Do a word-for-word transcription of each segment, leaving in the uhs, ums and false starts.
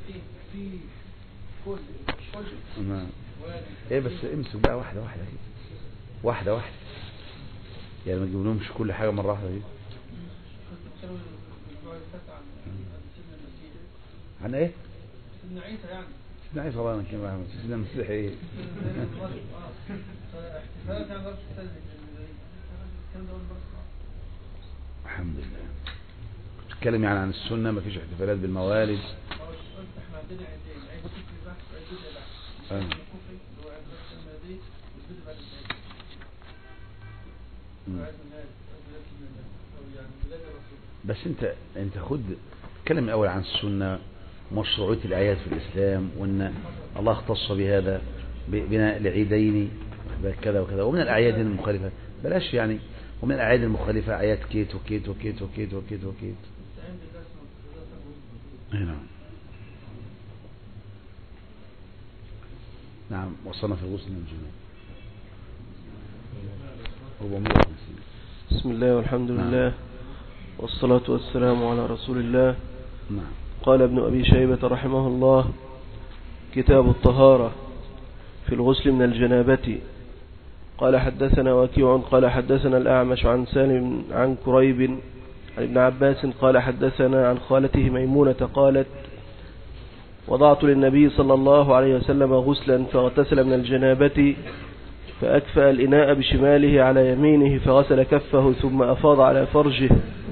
نعم. ايه بس امسك بقى واحدة واحدة كده، واحدة واحدة يعني ما تجيبلهمش كل حاجة مرة واحدة دي. عن ايه؟ سيدنا عيسى يعني سيدنا عيسى الله ينكرمه. سيدنا المسيح ايه؟ الحمد لله. تتكلم يعني عن السنة، ما فيش احتفالات بالموالد. احنا عندنا عيدين، عيد الفطر بحث وعيد الأضحى. الكفري اللي هو عيد السنة والبدء بعد العيد. بس انت انت خد اتكلم الاول عن السنة، مشروعية الآيات في الإسلام، وأن الله اختص بهذا بناء لعيدين كذا وكذا، ومن الأعياد المخالفة بلاش يعني، ومن الأعياد المخالفة آيات كيت وكيت وكيت وكيت وكيت وكيت. نعم نعم. وصلنا في الغسل من الجنوب. بسم الله والحمد لله. نعم. والصلاة والسلام على رسول الله. نعم. قال ابن أبي شيبة رحمه الله: كتاب الطهارة في الغسل من الجنابة. قال حدثنا وكيع قال حدثنا الأعمش عن سالم عن كريب عن ابن عباس قال حدثنا عن خالته ميمونة قالت: وضعت للنبي صلى الله عليه وسلم غسلا فاغتسل من الجنابة، فأكفأ الإناء بشماله على يمينه، فغسل كفه ثم أفاض على فرجه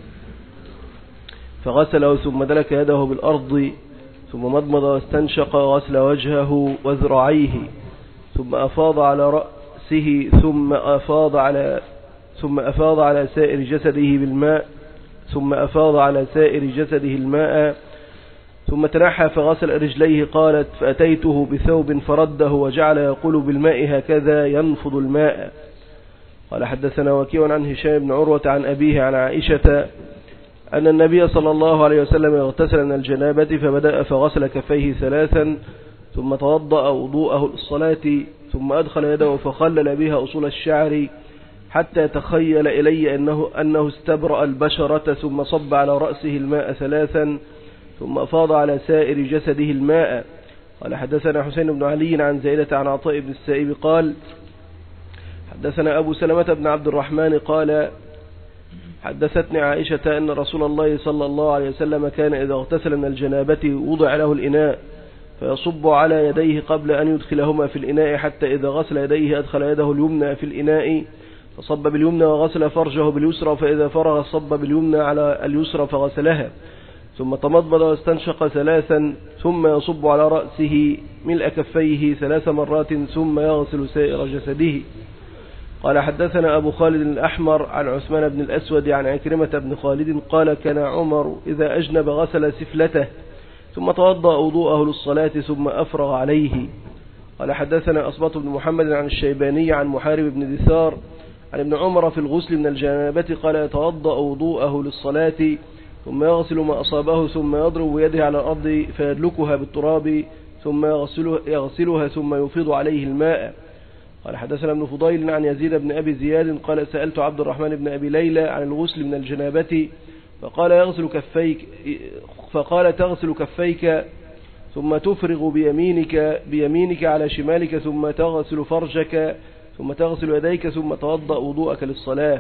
فغسله، ثم دلك يده بالأرض، ثم مضمض واستنشق، وغسل وجهه وذراعيه، ثم أفاض على رأسه، ثم أفاض على ثم أفاض على سائر جسده بالماء ثم أفاض على سائر جسده الماء ثم تنحى فغسل رجليه. قالت: فأتيته بثوب فرده وجعل يقول بالماء هكذا ينفض الماء. قال حدثنا وكيع عن هشام بن عروة عن أبيه عن عائشة أن النبي صلى الله عليه وسلم اغتسل من الجنابة فبدأ فغسل كفيه ثلاثا، ثم توضأ وضوءه للصلاة، ثم أدخل يده فخلل بها أصول الشعر حتى تخيل إلي أنه, أنه استبرأ البشرة، ثم صب على رأسه الماء ثلاثا، ثم أفاض على سائر جسده الماء. قال حدثنا حسين بن علي عن زائدة عن عطاء بن السائب قال حدثنا أبو سلمة بن عبد الرحمن قال حدثتني عائشة أن رسول الله صلى الله عليه وسلم كان إذا اغتسل من الجنابة وضع له الإناء فيصب على يديه قبل أن يدخلهما في الإناء، حتى إذا غسل يديه أدخل يده اليمنى في الإناء فصب باليمنى وغسل فرجه باليسرى، فإذا فرغ صب باليمنى على اليسرى فغسلها، ثم تمضمض واستنشق ثلاثا، ثم يصب على رأسه ملء كفيه ثلاث مرات، ثم يغسل سائر جسده. قال حدثنا أبو خالد الأحمر عن عثمان بن الأسود عن عكرمة بن خالد قال: كان عمر إذا أجنب غسل سفلته ثم توضأ وضوءه للصلاة ثم أفرغ عليه. قال حدثنا أصبط بن محمد عن الشيباني عن محارب بن دثار عن ابن عمر في الغسل من الجنابة قال: يتوضأ وضوءه للصلاة ثم يغسل ما أصابه، ثم يضرب يده على الأرض فيدلكها بالتراب، ثم يغسلها ثم يفيض عليه الماء. قال حدثنا ابن فضيل عن يزيد بن أبي زياد قال: سألت عبد الرحمن بن أبي ليلى عن الغسل من الجنابة فقال: يغسل كفيك فقال تغسل كفيك ثم تفرغ بيمينك بيمينك على شمالك، ثم تغسل فرجك، ثم تغسل يديك، ثم توضأ وضوءك للصلاة.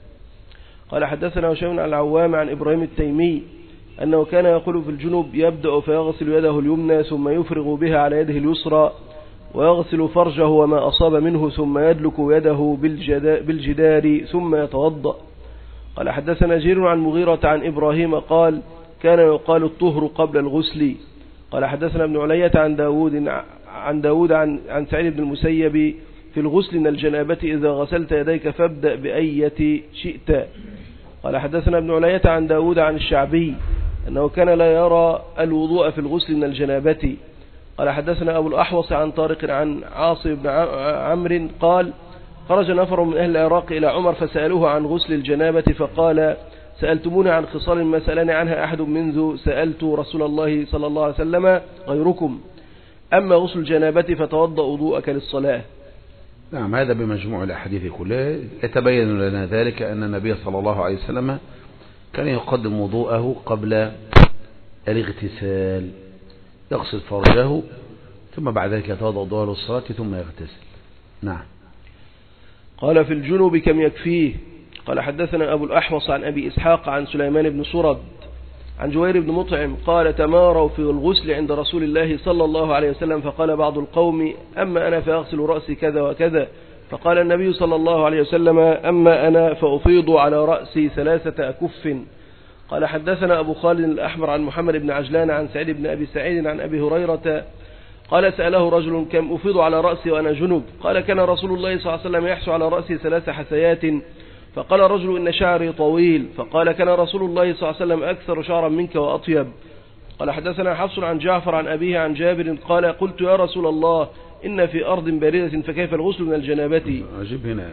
قال حدثنا هشام عن العوام عن إبراهيم التيمي أنه كان يقول في الجنوب: يبدأ فيغسل يده اليمنى ثم يفرغ بها على يده اليسرى ويغسل فرجه وما أصاب منه، ثم يدلك يده بالجدار ثم يتوضأ. قال حدثنا جرير عن مغيرة عن إبراهيم قال: كان يقال الطهر قبل الغسل. قال حدثنا ابن علية عن داود عن داود عن, عن سعيد بن المسيب في الغسل من الجنابة: إذا غسلت يديك فابدأ بأية شئت. قال حدثنا ابن علية عن داود عن الشعبي أنه كان لا يرى الوضوء في الغسل من الجنابة. قال حدثنا أبو الأحوص عن طارق عن عاصم بن عمرو قال: خرج نفر من أهل العراق إلى عمر فسألوه عن غسل الجنابة فقال: سألتموني عن خصال ما سألني عنها أحد منذ سألت رسول الله صلى الله عليه وسلم غيركم، أما غسل الجنابة فتوضأ وضوءك للصلاة. نعم، هذا بمجموع الأحاديث كلها يتبين لنا ذلك أن النبي صلى الله عليه وسلم كان يقدم وضوءه قبل الاغتسال، يغسل فرجه ثم بعد ذلك يتوضأ وضوءه للصلاة ثم يغتسل. نعم. قال في الجنوب كم يكفيه. قال حدثنا أبو الأحوص عن أبي إسحاق عن سليمان بن سرد عن جوير بن مطعم قال تماروا في الغسل عند رسول الله صلى الله عليه وسلم فقال بعض القوم أما أنا فأغسل رأسي كذا وكذا فقال النبي صلى الله عليه وسلم أما أنا فأفيض على رأسي ثلاثة أكف. قال حدثنا أبو خالد الأحمر عن محمد بن عجلان عن سعيد بن أبي سعيد عن أبي هريرة قال سأله رجل كم أفيض على رأسي وأنا جنب قال كان رسول الله صلى الله عليه وسلم يحسو على رأسي ثلاث حسيات. فقال رجل إن شعري طويل فقال كان رسول الله صلى الله عليه وسلم أكثر شعرا منك وأطيب. قال حدثنا حفص عن جعفر عن أبيه عن جابر قال قلت يا رسول الله إن في أرض باردة فكيف الغسل من الجنابة. عجيب هنا.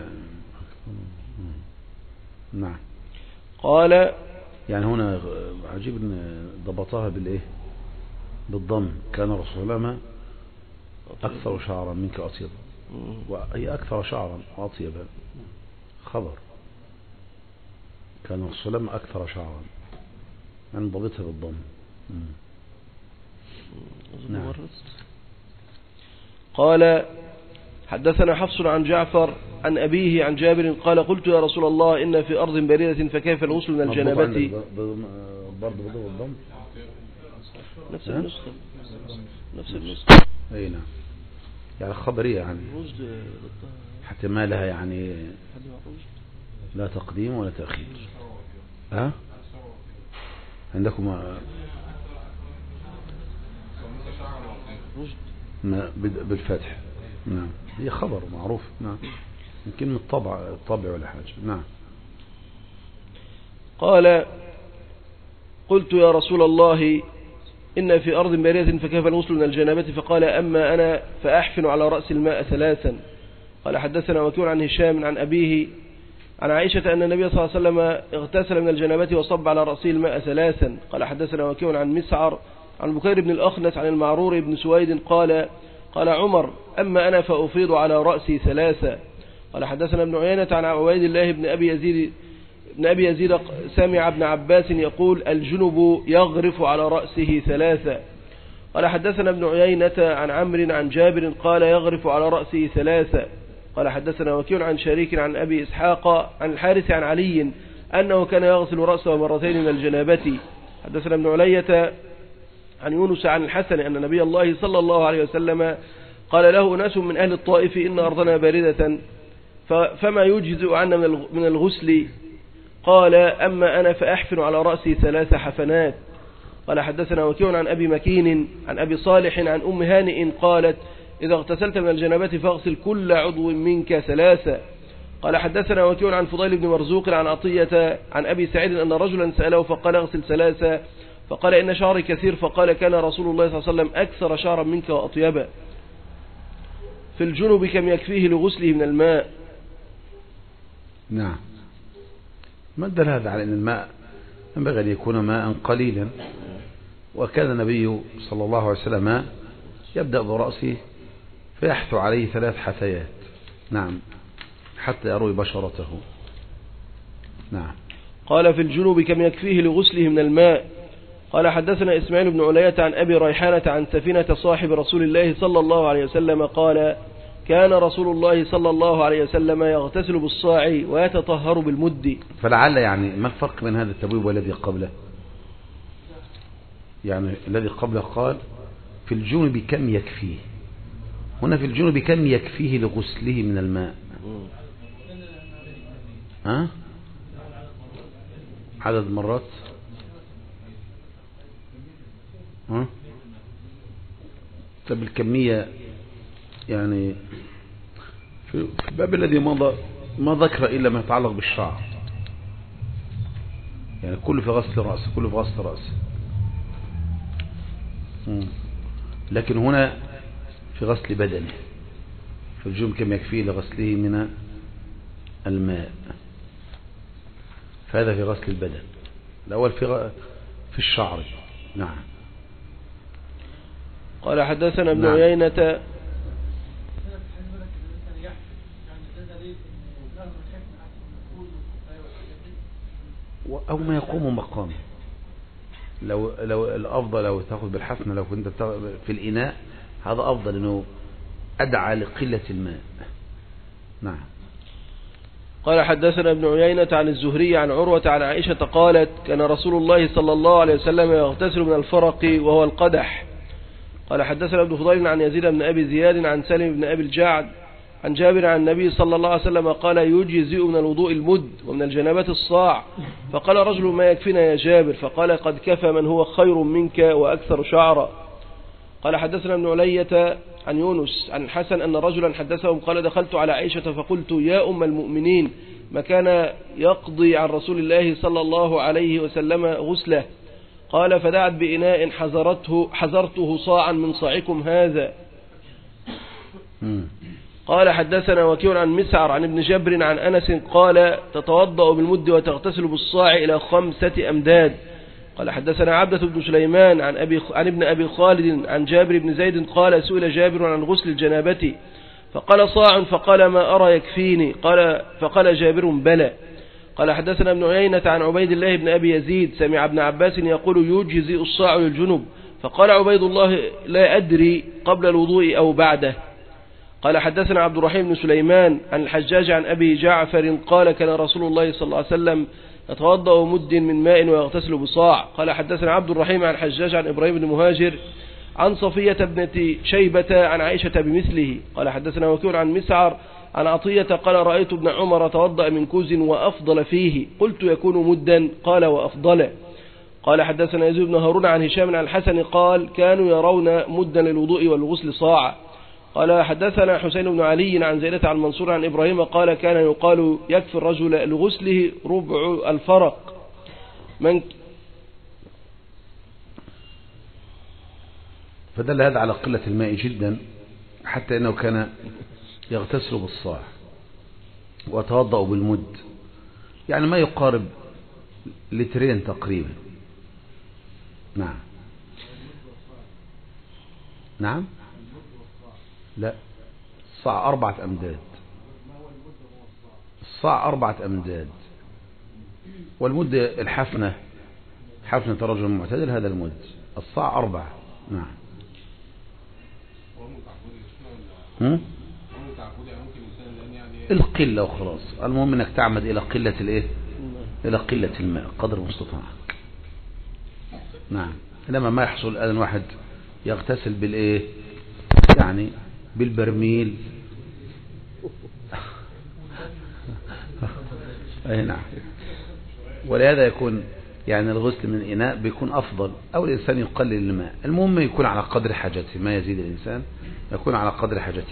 نعم. قال يعني هنا عجيب ان ضبطها بالايه بالضم كان رسول الله أكثر شعرا منك أطيبا وهي أكثر شعرا وأطيبا خبر كان رسول الله أكثر شعرا من ضبطها بالضم. نعم. قال حدثنا حفص عن جعفر عن أبيه عن جابر قال قلت يا رسول الله إن في أرض باردة فكيف الغسل من الجنابة. برضه بضم الضم نفس النسخة نفس النسخة. أي نعم. يعني خبرية يعني حتى ما لها يعني لا تقديم ولا تأخير. ها عندكم بالفتح. نعم هي خبر معروف. نعم يمكن من الطبع الطبع ولا حاجة. نعم. قال قلت يا رسول الله إن في أرض باردة فكيف الغسل من الجنابة فقال أما أنا فأحفن على رأس الماء ثلاثا. قال حدثنا وكيع عن هشام عن أبيه عن عائشة أن النبي صلى الله عليه وسلم اغتسل من الجنابة وصب على رأسه الماء ثلاثا. قال حدثنا وكيع عن مسعر عن بكير بن الأخنس عن المعرور بن سويد قال قال عمر أما أنا فأفيض على رأسي ثلاثا. قال حدثنا ابن عيينة عن عبيد الله بن أبي يزيد ابن أبي يزيد سمع ابن عباس يقول الجنب يغرف على رأسه ثلاثا. قال حدثنا ابن عيينة عن عمرو عن جابر قال يغرف على رأسه ثلاثا. قال حدثنا وكيع عن شريك عن أبي إسحاق عن الحارث عن علي أنه كان يغسل رأسه مرتين من الجنابة. حدثنا ابن علية عن يونس عن الحسن أن نبي الله صلى الله عليه وسلم قال له ناس من أهل الطائف إن أرضنا باردة فما يجزئ عنا من الغسل. قال أما أنا فأحفن على رأسي ثلاث حفنات. قال حدثنا وكيع عن أبي مكين عن أبي صالح عن أم هانئ قالت إذا اغتسلت من الجنابة فاغسل كل عضو منك ثلاثة. قال حدثنا وكيع عن فضيل بن مرزوق عن عطية عن أبي سعيد أن رجلا سأله فقال اغسل ثلاثة فقال إن شعري كثير فقال كان رسول الله صلى الله عليه وسلم أكثر شعرا منك وأطيبا. في الجنب كم يكفيه لغسله من الماء. نعم. ما دل هذا على أن الماء ينبغي أن يكون ماء قليلا وكان النبي صلى الله عليه وسلم يبدأ برأسه فيحث عليه ثلاث حثيات. نعم حتى يروي بشرته. نعم. قال في الجنوب كم يكفيه لغسله من الماء. قال حدثنا إسماعيل بن علية عن أبي ريحانة عن سفينة صاحب رسول الله صلى الله عليه وسلم قال كان رسول الله صلى الله عليه وسلم يغتسل بالصاع ويتطهر بالمد. فلعل يعني ما الفرق بين هذا التبويب والذي قبله؟ يعني الذي قبله قال في الجنوب كم يكفيه، هنا في الجنوب كم يكفيه لغسله من الماء. ها عدد مرات. ها طب الكمية يعني في الباب الذي مضى ما ذكر إلا ما يتعلق بالشعر، يعني كله في غسل رأس كله في غسل رأس، لكن هنا في غسل بدنه في الجنوب كم يكفيه لغسله من الماء، فهذا في غسل البدن. الأول في غ... في الشعر. نعم. قال حدثنا ابن نعم. عيينة أو ما يقوم مقامه. لو لو الأفضل لو تأخذ بالحفنة لو كنت في الإناء هذا أفضل، إنه أدعى لقلة الماء. نعم. قال حدثنا ابن عيينة عن الزهري عن عروة عن عائشة قالت كان رسول الله صلى الله عليه وسلم يغتسل من الفرق وهو القدح. قال حدثنا ابن فضيل عن يزيد بن أبي زياد عن سالم بن أبي الجعد عن جابر عن النبي صلى الله عليه وسلم قال يجزئ من الوضوء المد ومن الجنابة الصاع. فقال رجل ما يكفينا يا جابر؟ فقال قد كفى من هو خير منك وأكثر شعرا. قال حدثنا ابن علية عن يونس عن الحسن أن رجلا حدثهم قال دخلت على عائشة فقلت يا أم المؤمنين ما كان يقضي عن رسول الله صلى الله عليه وسلم غسله؟ قال فدعت بإناء حزرته, حزرته صاعا من صاعكم هذا. قال حدثنا وكيع عن مسعر عن ابن جبر عن أنس قال تتوضأ بالمد وتغتسل بالصاع إلى خمسة أمداد. قال حدثنا عبدة بن سليمان عن, أبي عن ابن أبي خالد عن جابر بن زيد قال سئل جابر عن غسل الجنابة فقال صاع فقال ما أرى يكفيني؟ قال فقال جابر بلى. قال حدثنا ابن عيينة عن عبيد الله بن أبي يزيد سمع ابن عباس يقول يجزئ الصاع للجنب. فقال عبيد الله لا أدري قبل الوضوء أو بعده. قال حدثنا عبد الرحيم بن سليمان عن الحجاج عن أبي جعفر قال كان رسول الله صلى الله عليه وسلم يتوضأ مد من ماء ويغتسل بصاع. قال حدثنا عبد الرحيم عن الحجاج عن إبراهيم بن مهاجر عن صفية ابنة شيبة عن عائشة بمثله. قال حدثنا وكيع عن مسعر عن عطية قال رأيت ابن عمر توضأ من كوز وأفضل فيه قلت يكون مدا؟ قال وأفضل. قال حدثنا يزيد بن هارون عن هشام عن الحسن قال كانوا يرون مدا للوضوء والغسل صاعا. قال حدثنا حسين بن علي عن زينة عن منصور عن إبراهيم قال كان يقال يكفي الرجل لغسله ربع الفرق. من فدل هذا على قلة الماء جدا حتى أنه كان يغتسل بالصاع ويتوضأ بالمد، يعني ما يقارب لترين تقريبا. نعم. نعم لا الصاع أربعة أمداد، الصاع أربعة أمداد، والمد الحفنة حفنة رجل معتدل هذا المد، الصاع أربعة. نعم. هم؟ القلة وخلاص، المهم انك تعمد الى قلة الايه، الى قلة الماء قدر المستطاع. نعم. انما ما يحصل الان واحد يغتسل بالايه يعني بالبرميل اي نعم. ولهذا يكون يعني الغسل من الإناء بيكون أفضل، أو الإنسان يقلل الماء، المهم يكون على قدر حاجته، ما يزيد الإنسان يكون على قدر حاجته.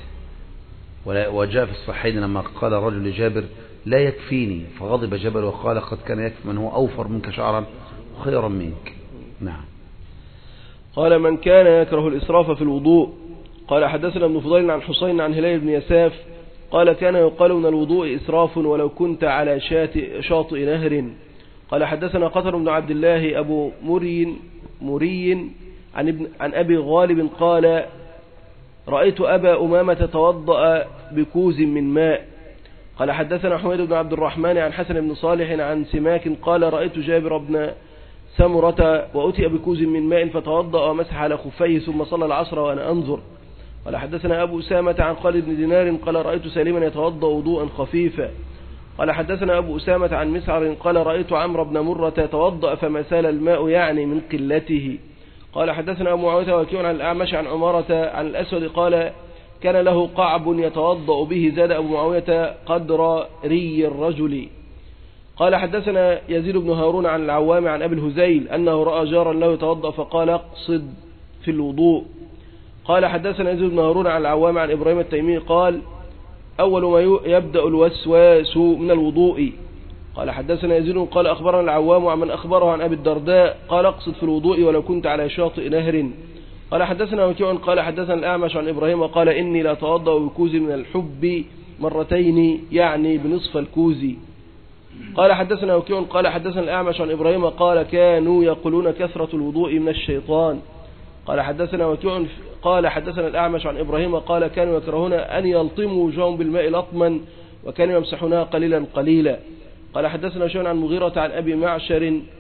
وجاء في الصحيحين لما قال رجل لجابر لا يكفيني فغضب جابر وقال قد كان يكفي من هو أوفر منك شعرا خيرا منك. نعم. قال من كان يكره الإسراف في الوضوء. قال حدثنا ابن فضيل عن حسين عن هلال بن يساف قال كان يقال من الوضوء إسراف ولو كنت على شاطئ نهر. قال حدثنا قتر بن عبد الله أبو مري مري عن, ابن عن أبي غالب قال رأيت أبا أمامة توضأ بكوز من ماء. قال حدثنا حميد بن عبد الرحمن عن حسن بن صالح عن سماك قال رأيت جابر بن سمرة وأتي بكوز من ماء فتوضأ ومسح على خفيه ثم صلى العصر وأنا أنظر. قال حدثنا أبو أسامة عن خالد بن دينار قال رأيت سالما يتوضأ وضوءا خفيفا. قال حدثنا أبو أسامة عن مسعر قال رأيت عمرو بن مرة يتوضأ فما سال الماء يعني من قلته. قال حدثنا أبو معاوية وكيع عن الأعمش عن عمارة عن الأسود قال كان له قعب يتوضأ به زاد أبو معاوية قدر ري الرجل. قال حدثنا يزيد بن هارون عن العوام عن أبي الهزيل أنه رأى جارا له يتوضأ فقال اقصد في الوضوء. قال حدثنا يزيد بن هارون عن العوام عن إبراهيم التيمي قال أول ما يبدأ الوسواس من الوضوء. قال حدثنا يزيد قال أخبرنا العوام عن من أخبره عن أبي الدرداء قال اقصد في الوضوء ولو كنت على شاطئ نهر. قال حدثنا وكيع قال حدثنا الأعمش عن إبراهيم قال إني لا أتوضأ بكوز من الحب مرتين يعني بنصف الكوز. قال حدثنا وكيع قال حدثنا الأعمش عن إبراهيم قال كانوا يقولون كثرة الوضوء من الشيطان. قال حدثنا وكيع قال حدثنا الأعمش عن إبراهيم قال كانوا يكرهون أن يلطموا وجوههم بالماء لطما وكانوا يمسحونها قليلا قليلا. قال حدثنا شيء عن مغيرة عن أبي معشر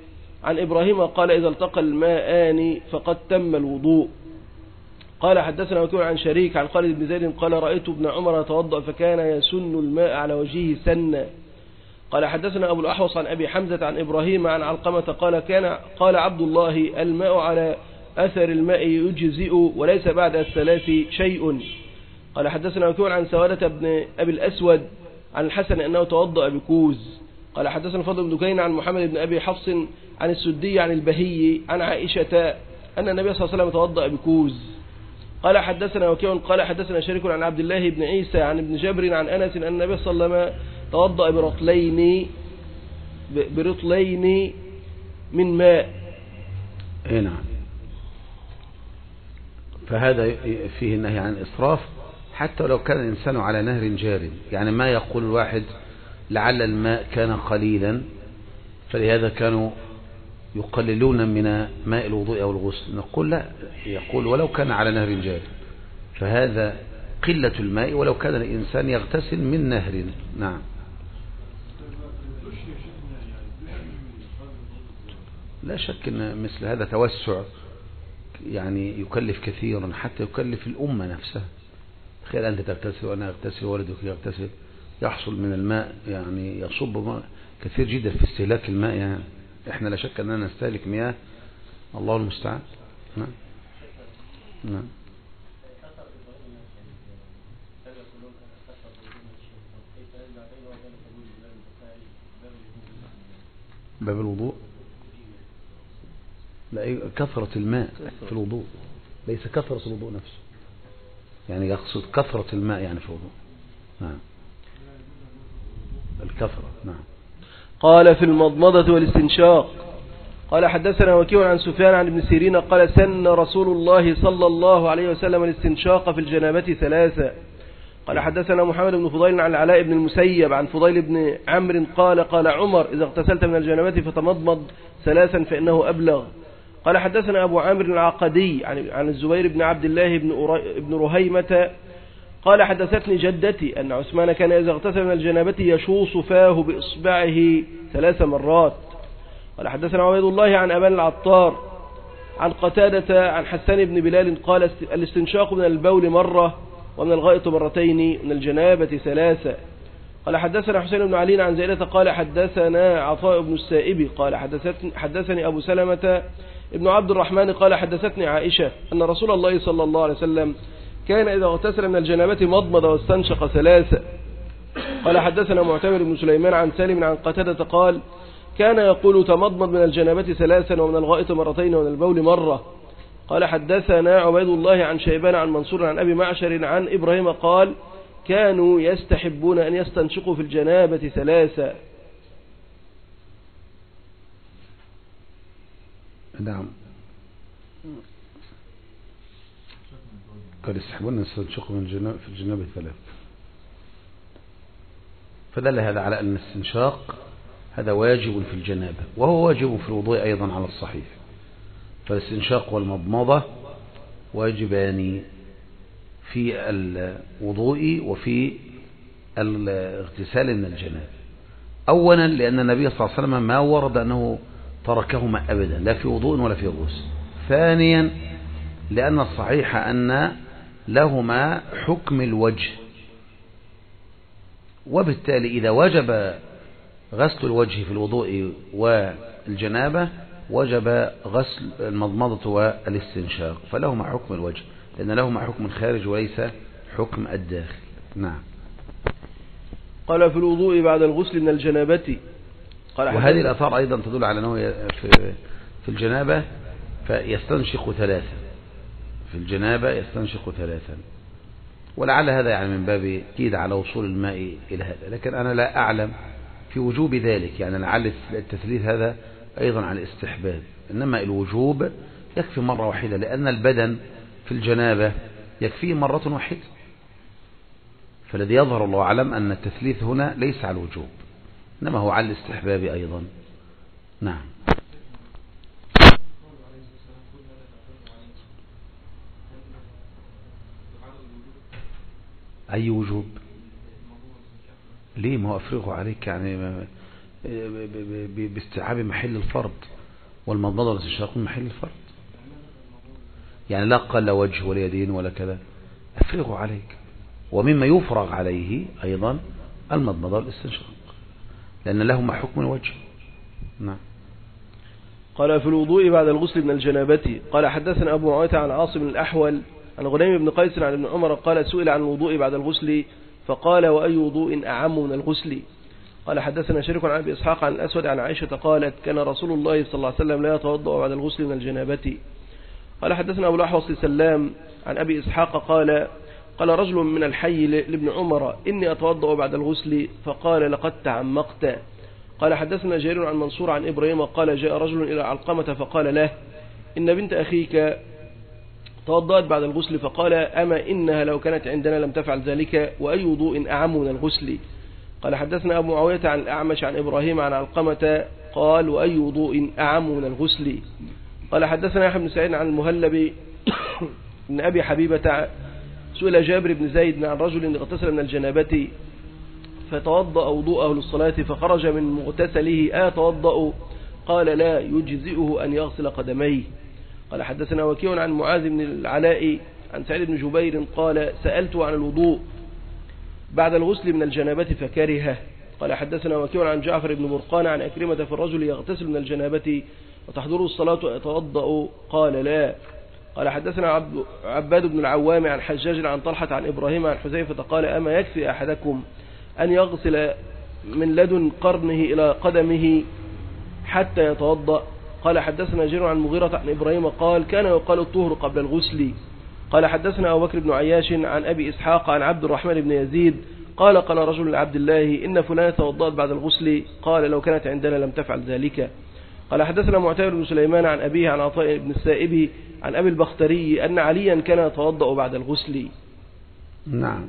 عن إبراهيم قال إذا التقى الماءان فقد تم الوضوء. قال حدثنا وكيع عن شريك عن خالد بن زيد قال رأيت ابن عمر يتوضأ فكان يسن الماء على وجهه سنا. قال حدثنا أبو الأحوص عن أبي حمزة عن إبراهيم عن علقمة قال كان قال عبد الله الماء على أثر الماء يجزئ وليس بعد الثلاث شيء. قال حدثنا وكيع عن سوادة بن أبي الأسود عن الحسن أنه توضأ بكوز. قال حدثنا فضل بن دكين عن محمد بن أبي حفص عن السدي عن البهي عن عائشة أن النبي صلى الله عليه وسلم توضأ بكوز. قال حدثنا وكيع قال حدثنا شريك عن عبد الله بن عيسى عن ابن جبر عن أنس أن النبي صلى الله عليه وسلم توضأ برطلين برطلين من ماء. اي نعم. فهذا فيه النهي عن الإسراف حتى لو كان الإنسان على نهر جار. يعني ما يقول الواحد لعل الماء كان قليلا فلهذا كانوا يقللون من ماء الوضوء أو الغسل. نقول لا، يقول ولو كان على نهر جار فهذا قلة الماء ولو كان الإنسان يغتسل من نهر. نعم. لا شك أن مثل هذا توسع يعني يكلف كثيرا حتى يكلف الأمة نفسها. تخيل أنت تغتسل وأنا أغتسل وولدك يغتسل يحصل من الماء يعني يصب ماء كثير جدا في استهلاك الماء. يعني احنا لا شك أننا نستهلك مياه الله المستعان. نعم نعم. باب الوضوء لا كثرة الماء في الوضوء ليس كثرة الوضوء نفسه. يعني يقصد كثرة الماء يعني في الوضوء. نعم الكثرة. نعم. قال في المضمضة والاستنشاق. قال حدثنا وكيع عن سفيان عن ابن سيرين قال سن رسول الله صلى الله عليه وسلم الاستنشاق في الجنابة ثلاثة. قال حدثنا محمد بن فضيل عن العلاء بن المسيب عن فضيل بن عمرو قال قال عمر إذا اغتسلت من الجنابة فتمضمض ثلاثا فإنه أبلغ. قال حدثنا أبو عامر العقدي عن الزبير بن عبد الله بن رهيمة قال حدثتني جدتي أن عثمان كان إذا اغتسل من الجنابة يشوص فاه بإصبعه ثلاث مرات. قال حدثنا عبيد الله عن أبان العطار عن قتادة عن حسان بن بلال قال الاستنشاق من البول مرة ومن الغائط مرتين من الجنابة ثلاثة. قال حدثنا حسين بن علي عن زائدة قال حدثنا عطاء بن السائب قال حدثتني, حدثني أبو سلمة ابن عبد الرحمن قال حدثتني عائشة أن رسول الله صلى الله عليه وسلم كان إذا اغتسل من الجنابة مضمض واستنشق ثلاثة. قال حدثنا معتمر بن سليمان عن سالم عن قتادة قال كان يقول تمضمض من الجنابة ثلاثا ومن الغائط مرتين ومن البول مرة. قال حدثنا عبيد الله عن شيبان عن منصور عن أبي معشر عن إبراهيم قال كانوا يستحبون أن يستنشقوا في الجنابة ثلاثا. نعم. قال يستحبون أن يستنشقوا من الجنابة في الجنابة ثلاثا. فدل هذا على أن الاستنشاق هذا واجب في الجنابة وهو واجب في الوضوء أيضا على الصحيح. فالاستنشاق والمضمضة واجبان في الوضوء وفي الاغتسال من الجنابة. أولا لأن النبي صلى الله عليه وسلم ما ورد أنه تركهما أبدا لا في وضوء ولا في غسل. ثانيا لأن الصحيح أن لهما حكم الوجه وبالتالي إذا وجب غسل الوجه في الوضوء والجنابة وجب غسل المضمضة والاستنشاق فلهما حكم الوجه لأن لهما حكم الخارج وليس حكم الداخل. نعم. قال في الوضوء بعد الغسل من الجنابة. قال وهذه الآثار أيضا تدل على أنه في في الجنابة فيستنشق ثلاثا في الجنابة يستنشق ثلاثا ولعل هذا يعني من باب كيد على وصول الماء إلى هذا. لكن أنا لا أعلم في وجوب ذلك يعني لعل التثليث هذا أيضا على الاستحباب إنما الوجوب يكفي مرة واحدة لأن البدن في الجنابة يكفيه مرة واحدة. فالذي يظهر الله أعلم أن التثليث هنا ليس على الوجوب إنما هو على الاستحباب أيضا. نعم. أي وجوب ليه ما هو أفرغه عليك يعني باستيعاب محل الفرض والمضمضة والاستنشاق من محل الفرد، يعني لا قل وجه ولا يدين ولا كذا، أفرغوا عليك. ومما يفرغ عليه أيضا المضمضة والاستنشاق لأن لهما حكم الوجه. نعم. قال في الوضوء بعد الغسل من الجنابة. قال حدثنا أبو معاوية عن عاصم الأحول عن غنيم بن قيس عن ابن عمر قال سئل عن الوضوء بعد الغسل فقال وأي وضوء أعم من الغسل. قال حدثنا شريك عن أبي إسحاق عن الأسود عن عائشة قالت كان رسول الله صلى الله عليه وسلم لا يتوضأ بعد الغسل من الجنابة. قال حدثنا أبو الأحوص سلام عن أبي إسحاق قال قال رجل من الحي لابن عمر إني أتوضأ بعد الغسل فقال لقد تعمقت. قال حدثنا جرير عن منصور عن إبراهيم قال جاء رجل إلى علقمة فقال له إن بنت أخيك توضأت بعد الغسل فقال أما إنها لو كانت عندنا لم تفعل ذلك وأي وضوء أعم من الغسل. قال حدثنا أبو معاوية عن الأعمش عن إبراهيم عن علقمة قال وأي وضوء أعم من الغسل. قال حدثنا يحيى بن سعيد عن المهلب بن أبي حبيبة سئل جابر بن زيد عن رجل اغتسل من الجنابة فتوضأ وضوءه للصلاة فخرج من مغتسله أتوضأ قال لا يجزئه أن يغسل قدميه. قال حدثنا وكيع عن معاذ بن العلاء عن سعيد بن جبير قال سألته عن الوضوء بعد الغسل من الجنابة فكرهه. قال حدثنا وكيع عن جعفر بن برقان عن أكرمة في الرجل يغتسل من الجنابة وتحضره الصلاة أتوضأ قال لا. قال حدثنا عبد عباد بن العوام عن حجاج عن طلحة عن إبراهيم عن حذيفة قال أما يكفي أحدكم أن يغسل من لدن قرنه إلى قدمه حتى يتوضأ. قال حدثنا جرير عن مغيرة عن إبراهيم قال كان يقال الطهر قبل الغسل. قال حدثنا أبو بكر بن عياش عن أبي إسحاق عن عبد الرحمن بن يزيد قال قال رجل لعبد الله إن فلان توضأت بعد الغسل قال لو كانت عندنا لم تفعل ذلك. قال حدثنا معتمر بن سليمان عن أبيه عن عطاء بن السائب عن أبي البختري أن عليا كان يتوضأ بعد الغسل. نعم،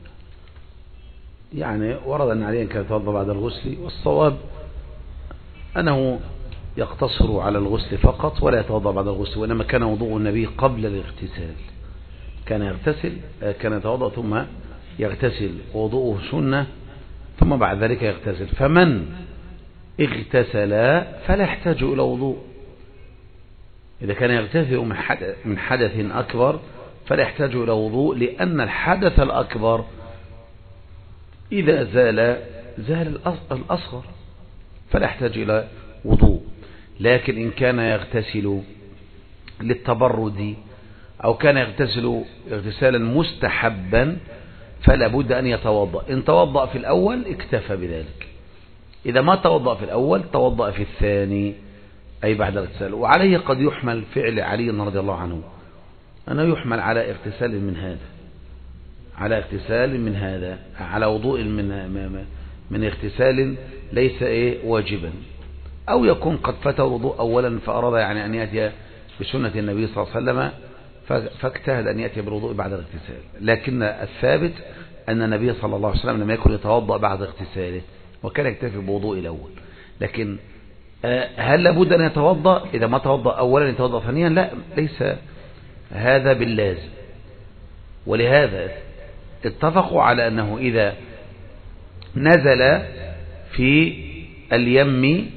يعني ورد أن عليا كان يتوضأ بعد الغسل، والصواب أنه يقتصر على الغسل فقط ولا يتوضأ بعد الغسل، وإنما كان وضوء النبي قبل الاغتسال، كان يغتسل كان يتوضأ ثم يغتسل ووضوءه سنة ثم بعد ذلك يغتسل. فمن اغتسل فلا يحتاج إلى وضوء، إذا كان يغتسل من حدث أكبر فلا يحتاج إلى وضوء، لأن الحدث الأكبر إذا زال زال الأصغر فلا يحتاج إلى وضوء. لكن إن كان يغتسل للتبرد أو كان يغتسل اغتسالا مستحبا فلا بد أن يتوضأ. إن توضأ في الأول اكتفى بذلك، إذا ما توضأ في الأول توضأ في الثاني أي بعد الاغتسال. وعليه قد يحمل فعل علي رضي الله عنه، أنه يحمل على اغتسال من هذا على اغتسال من هذا على وضوء من من اغتسال ليس إيه واجبا، أو يكون قد فات الوضوء أولا فأراد يعني أن يأتي بسنة النبي صلى الله عليه وسلم فاجتهد أن يأتي بالوضوء بعد الاغتسال. لكن الثابت أن النبي صلى الله عليه وسلم لم يكن يتوضأ بعد اغتساله وكان يكتفي بوضوء الأول. لكن هل لابد أن يتوضأ؟ إذا ما توضأ أولا يتوضأ ثانيا؟ لا، ليس هذا باللازم. ولهذا اتفقوا على أنه إذا نزل في اليم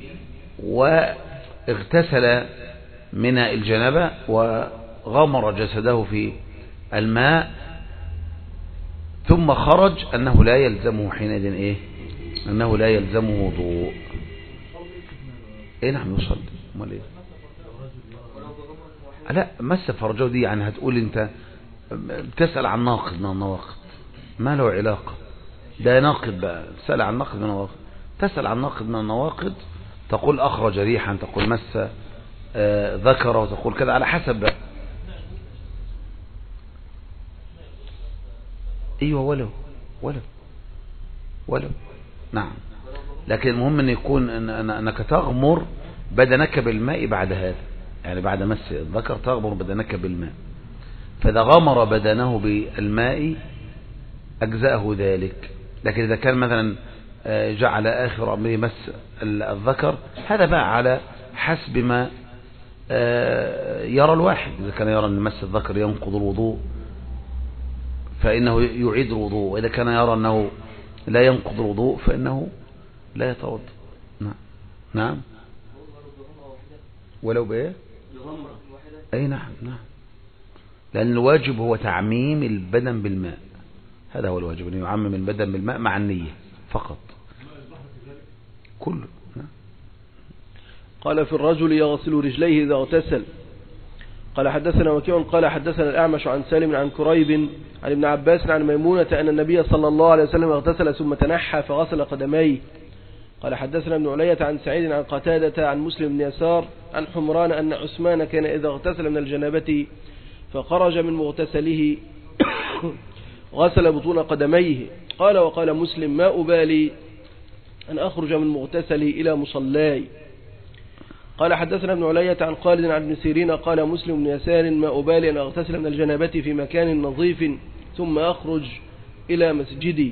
واغتسل من الجنابة وغمر جسده في الماء ثم خرج أنه لا يلزمه حينئذ إيه؟ أنه لا يلزمه وضوء. إيه نعم يصلي. امال إيه؟ لا، مس فرجه دي يعني هتقول أنت بتسأل عن ناقض من النواقض، ما له علاقة، ده ناقض بقى. تسأل عن ناقض من النواقض، تسأل عن ناقض من النواقض تقول أخرج ريحا، تقول مس آه ذكر، وتقول كذا على حسب بقى. ايوه ولو ولو ولو نعم. لكن المهم ان يكون أن انك تغمر بدنك بالماء بعد هذا، يعني بعد مس الذكر تغمر بدنك بالماء، فاذا غمر بدنه بالماء اجزأه ذلك. لكن اذا كان مثلا جعل اخر امره مس الذكر، هذا بقى على حسب ما يرى الواحد. اذا كان يرى ان مس الذكر ينقض الوضوء فإنه يعيد الوضوء، وإذا كان يرى أنه لا ينقض الوضوء فإنه لا يتوضأ. نعم نعم ولو بايه؟ اي نعم نعم، لان الواجب هو تعميم البدن بالماء، هذا هو الواجب، ان يعمم البدن بالماء مع النية فقط كله. قال في الرجل يغسل رجليه إذا اغتسل. قال حدثنا وكيع قال حدثنا الأعمش عن سالم عن كريب عن ابن عباس عن ميمونة أن النبي صلى الله عليه وسلم اغتسل ثم تنحى فغسل قدميه. قال حدثنا ابن علية عن سعيد عن قتادة عن مسلم بن يسار عن حمران أن عثمان كان إذا اغتسل من الجنابة فخرج من مغتسله غسل بطون قدميه. قال وقال مسلم ما أبالي أن أخرج من مغتسلي إلى مصلاي. قال حدثنا ابن علية عن خالد عن ابن سيرين قال مسلم بن يسار ما أبالي أن أغتسل من الجنابة في مكان نظيف ثم أخرج إلى مسجدي.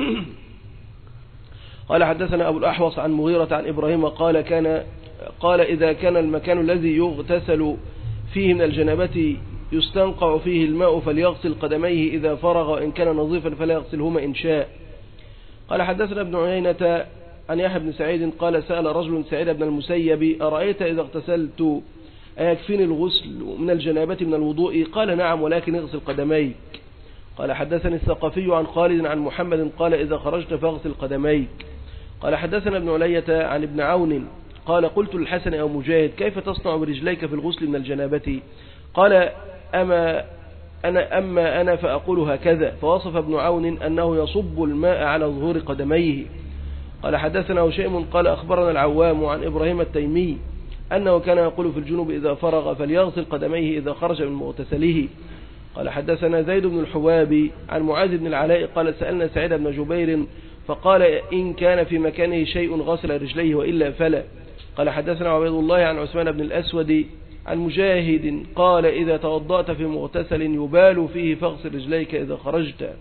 قال حدثنا أبو الأحوص عن مغيرة عن إبراهيم قال كان قال إذا كان المكان الذي يغتسل فيه من الجنابة يستنقع فيه الماء فليغسل قدميه إذا فرغ، وإن كان نظيفا فلا يغسلهما إن شاء. قال حدثنا ابن عيينة عن يحيى بن سعيد قال سأل رجل سعيد بن المسيب أرأيت إذا اغتسلت أيكفيني الغسل من الجنابة من الوضوء؟ قال نعم ولكن اغسل قدميك. قال حدثني الثقفي عن خالد عن محمد قال إذا خرجت فاغسل قدميك. قال حدثنا ابن علية عن ابن عون قال قلت للحسن أو مجاهد كيف تصنع برجليك في الغسل من الجنابة؟ قال أما أنا أما أنا فأقول هكذا. فوصف ابن عون أنه يصب الماء على ظهور قدميه. قال حدثنا هشيم قال أخبرنا العوام عن إبراهيم التيمي أنه كان يقول في الجنوب إذا فرغ فليغسل قدميه إذا خرج من مغتسله. قال حدثنا زيد بن الحوابي عن معاذ بن العلاء قال سألنا سعيد بن جبير فقال إن كان في مكانه شيء غسل رجليه وإلا فلا. قال حدثنا عبيد الله عن عثمان بن الأسود عن مجاهد قال إذا توضأت في مغتسل يبال فيه فاغسل رجليك إذا خرجت.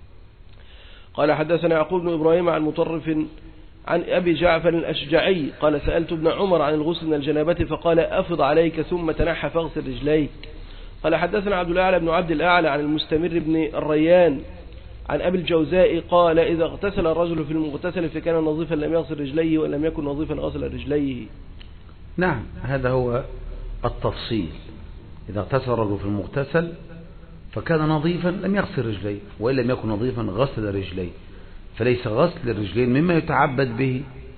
قال حدثنا يعقوب بن إبراهيم عن مطرف عن أبي جعفر الأشجعي قال سألت ابن عمر عن الغسل من الجنابة فقال أفض عليك ثم تنحى فاغسل رجليك. قال حدثنا عبد الأعلى بن عبد الأعلى عن المستمر بن الريان عن أبي الجوزاء قال إذا اغتسل الرجل في المغتسل فكان نظيفا لم يغسل رجليه وإن لم يكن نظيفا غسل رجليه. نعم هذا هو التفصيل، إذا اغتسل الرجل في المغتسل فكان نظيفا لم يغسل رجليه وإن لم يكن نظيفا غسل رجليه، فليس غسل الرجلين مما يتعبد به،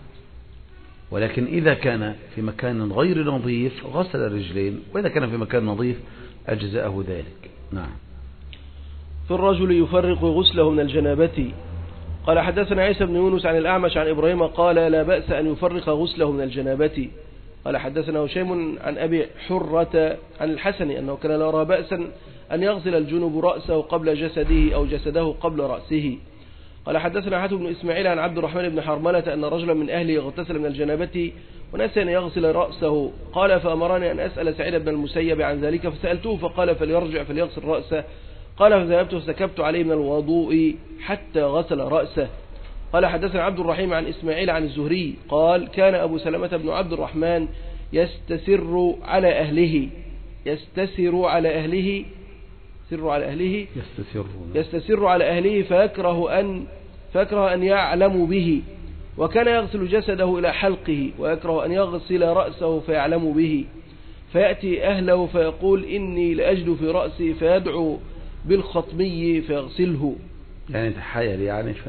ولكن إذا كان في مكان غير نظيف غسل الرجلين، وإذا كان في مكان نظيف أجزأه ذلك. نعم. في الرجل يفرق غسله من الجنابة. قال حدثنا عيسى بن يونس عن الأعمش عن إبراهيم قال لا بأس أن يفرق غسله من الجنابة. قال حدثنا هشيم عن أبي حرة عن الحسن أنه كان لا يرى بأسا أن يغسل الجنوب رأسه قبل جسده أو جسده قبل رأسه. قال حدثنا حاتم بن إسماعيل عن عبد الرحمن بن حرملة أن رجلا من أهله اغتسل من الجنابة ونسي أن يغسل رأسه. قال فأمرني أن أسأل سعيد بن المسيب عن ذلك فسألته فقال فليرجع فليغسل رأسه. قال فذهبت فسكبت عليه من الوضوء حتى غسل رأسه. قال حدثنا عبد الرحيم عن إسماعيل عن الزهري قال كان أبو سلمة بن عبد الرحمن يستسر على أهله يستسر على أهله سر على أهله يستسر يستسر على أهله فيكره أن فيكره أن يعلم به، وكان يغسل جسده إلى حلقه ويكره أن يغسل رأسه فيعلم به، فيأتي أهله فيقول إني لأجد في رأسي فيدعو بالخطمي فيغسله. يعني تحايل يعني ف...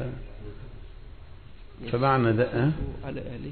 فمعنى ده أه؟ على أهله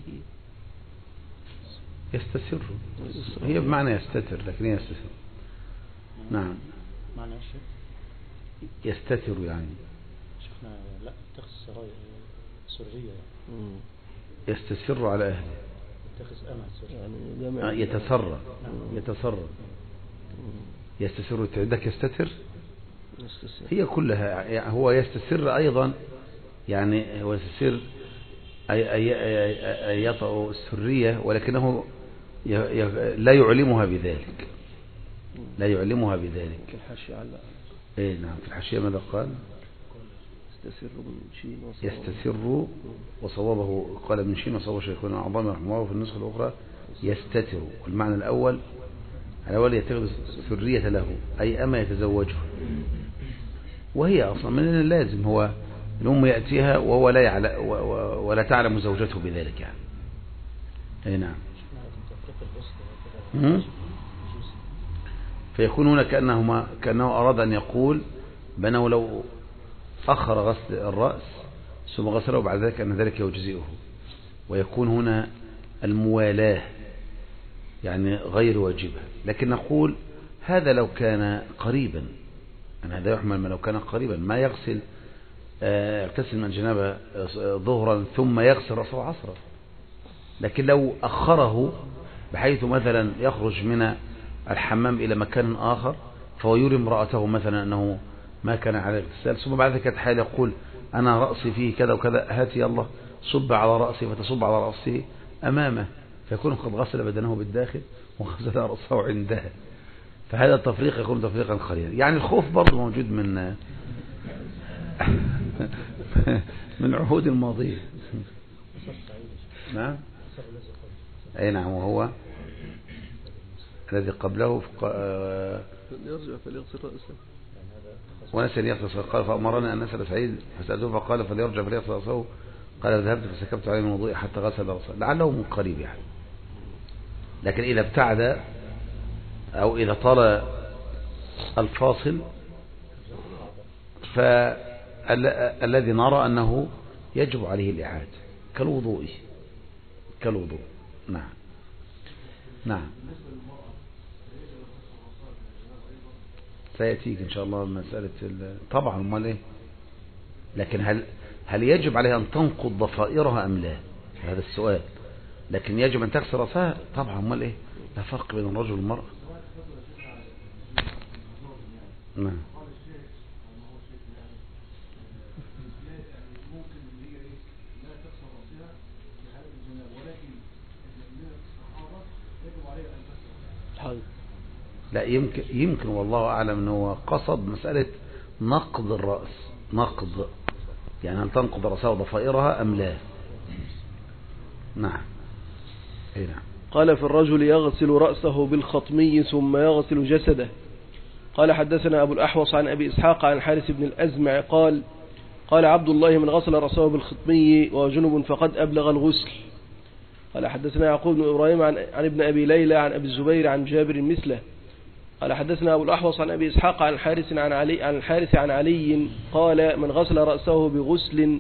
يستسر، هي بمعنى يستتر لكن يستسر. نعم معنى الشيء يستتر يعني شيخنا لا تخص سرية يعني. يستسر على أهله يتخذ أمل يعني يتسرى يتسرى يستسر. عندك يستتر هي كلها يعني هو يستسر أيضا يعني هو يستسر أي, أي, أي, أي يطأ السرية ولكنه لا يعلمها بذلك لا يعلمها بذلك. الحاشية على ايه نعم في الحاشية ماذا قال؟ يستسر ابن شين يستسر وصوابه قال ابن شين وصوابه شيخنا أعظم رحمه الله في النسخة الأخرى يستتر. والمعنى الأول الأول يتخذ سرية له أي أما يتزوجه، وهي أصلا من اللازم هو الأم يأتيها وهو لا يعلم ولا تعلم زوجته بذلك يعني. اي نعم. فيكون هنا كأنهما كأنه أراد أن يقول بأنه لو أخر غسل الرأس ثم غسله بعد ذلك أن ذلك يجزئه، ويكون هنا الموالاة يعني غير واجبة. لكن نقول هذا لو كان قريبا، يعني هذا يحمل ما لو كان قريبا ما يغسل يغتسل من جنابه ظهرا ثم يغسل رأسه عصرا. لكن لو أخره بحيث مثلا يخرج من الحمام إلى مكان آخر فهو يري امرأته مثلا أنه ما كان على اغتسال، ثم بعد ذلك تحايل يقول أنا رأسي فيه كذا وكذا، هاتي الله صب على رأسي فتصب على رأسه أمامه، فيكون قد غسل بدنه بالداخل وغسل رأسه عندها. فهذا التفريق يكون تفريقا خليلا. يعني الخوف برضه موجود من من العهود الماضية. نعم أي نعم، وهو الذي قبله يرجع فليغسل رأسه ونسى أن يغسل، قال فأمرنا أن نسأل سعيد فسألته فقال فليرجع فليغسل رأسه، قال ذهبت فسكبت عليه من وضوء حتى غسل رأسه، لعله من قريب يعني. لكن إذا ابتعد أو إذا طال الفاصل فالذي نرى أنه يجب عليه الإعادة كالوضوء كالوضوء. نعم نعم سيأتيك إن شاء الله مسألة طبعا امال ايه. لكن هل هل يجب عليها أن تنقض ضفائرها أم لا؟ هذا السؤال. لكن يجب أن تغسل رأسها طبعا امال ايه، لا فرق بين الرجل والمرأة. نعم لا يمكن يمكن والله أعلم أنه قصد مسألة نقض الرأس، نقض يعني هل تنقض رأسها وضفائرها أم لا. نعم أي نعم. قال في الرجل يغسل رأسه بالخطمي ثم يغسل جسده. قال حدثنا أبو الأحوص عن أبي إسحاق عن حارث بن الأزمع قال قال عبد الله من غسل رأسه بالخطمي وجنب فقد أبلغ الغسل. قال حدثنا يعقوب بن إبراهيم عن, عن ابن أبي ليلى عن أبي الزبير عن جابر مثله. قال حدثنا أبو الأحوص عن أبي إسحاق عن الحارث عن علي عن الحارث عن علي قال من غسل رأسه بغسل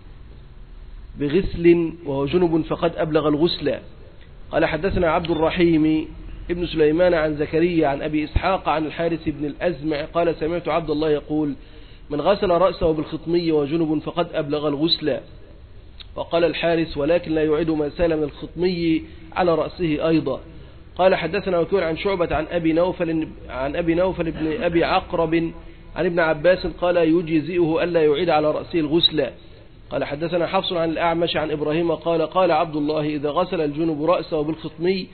بغسل وهو جنب فقد أبلغ الغسل. قال حدثنا عبد الرحيم ابن سليمان عن زكريا عن أبي إسحاق عن الحارث بن الأزمع قال سمعت عبد الله يقول من غسل رأسه بالخطمي وجنب فقد أبلغ الغسل. وقال الحارث ولكن لا يعيد ما سال من الخطمي على رأسه أيضا. قال حدثنا وكيع عن شعبة عن أبي نوفل عن أبي نوفل بن أبي عقرب عن ابن عباس قال يجزئه ألا يعيد على رأسه الغسل. قال حدثنا حفص عن الأعمش عن إبراهيم قال قال عبد الله إذا غسل الجنب رأسه بالخطمي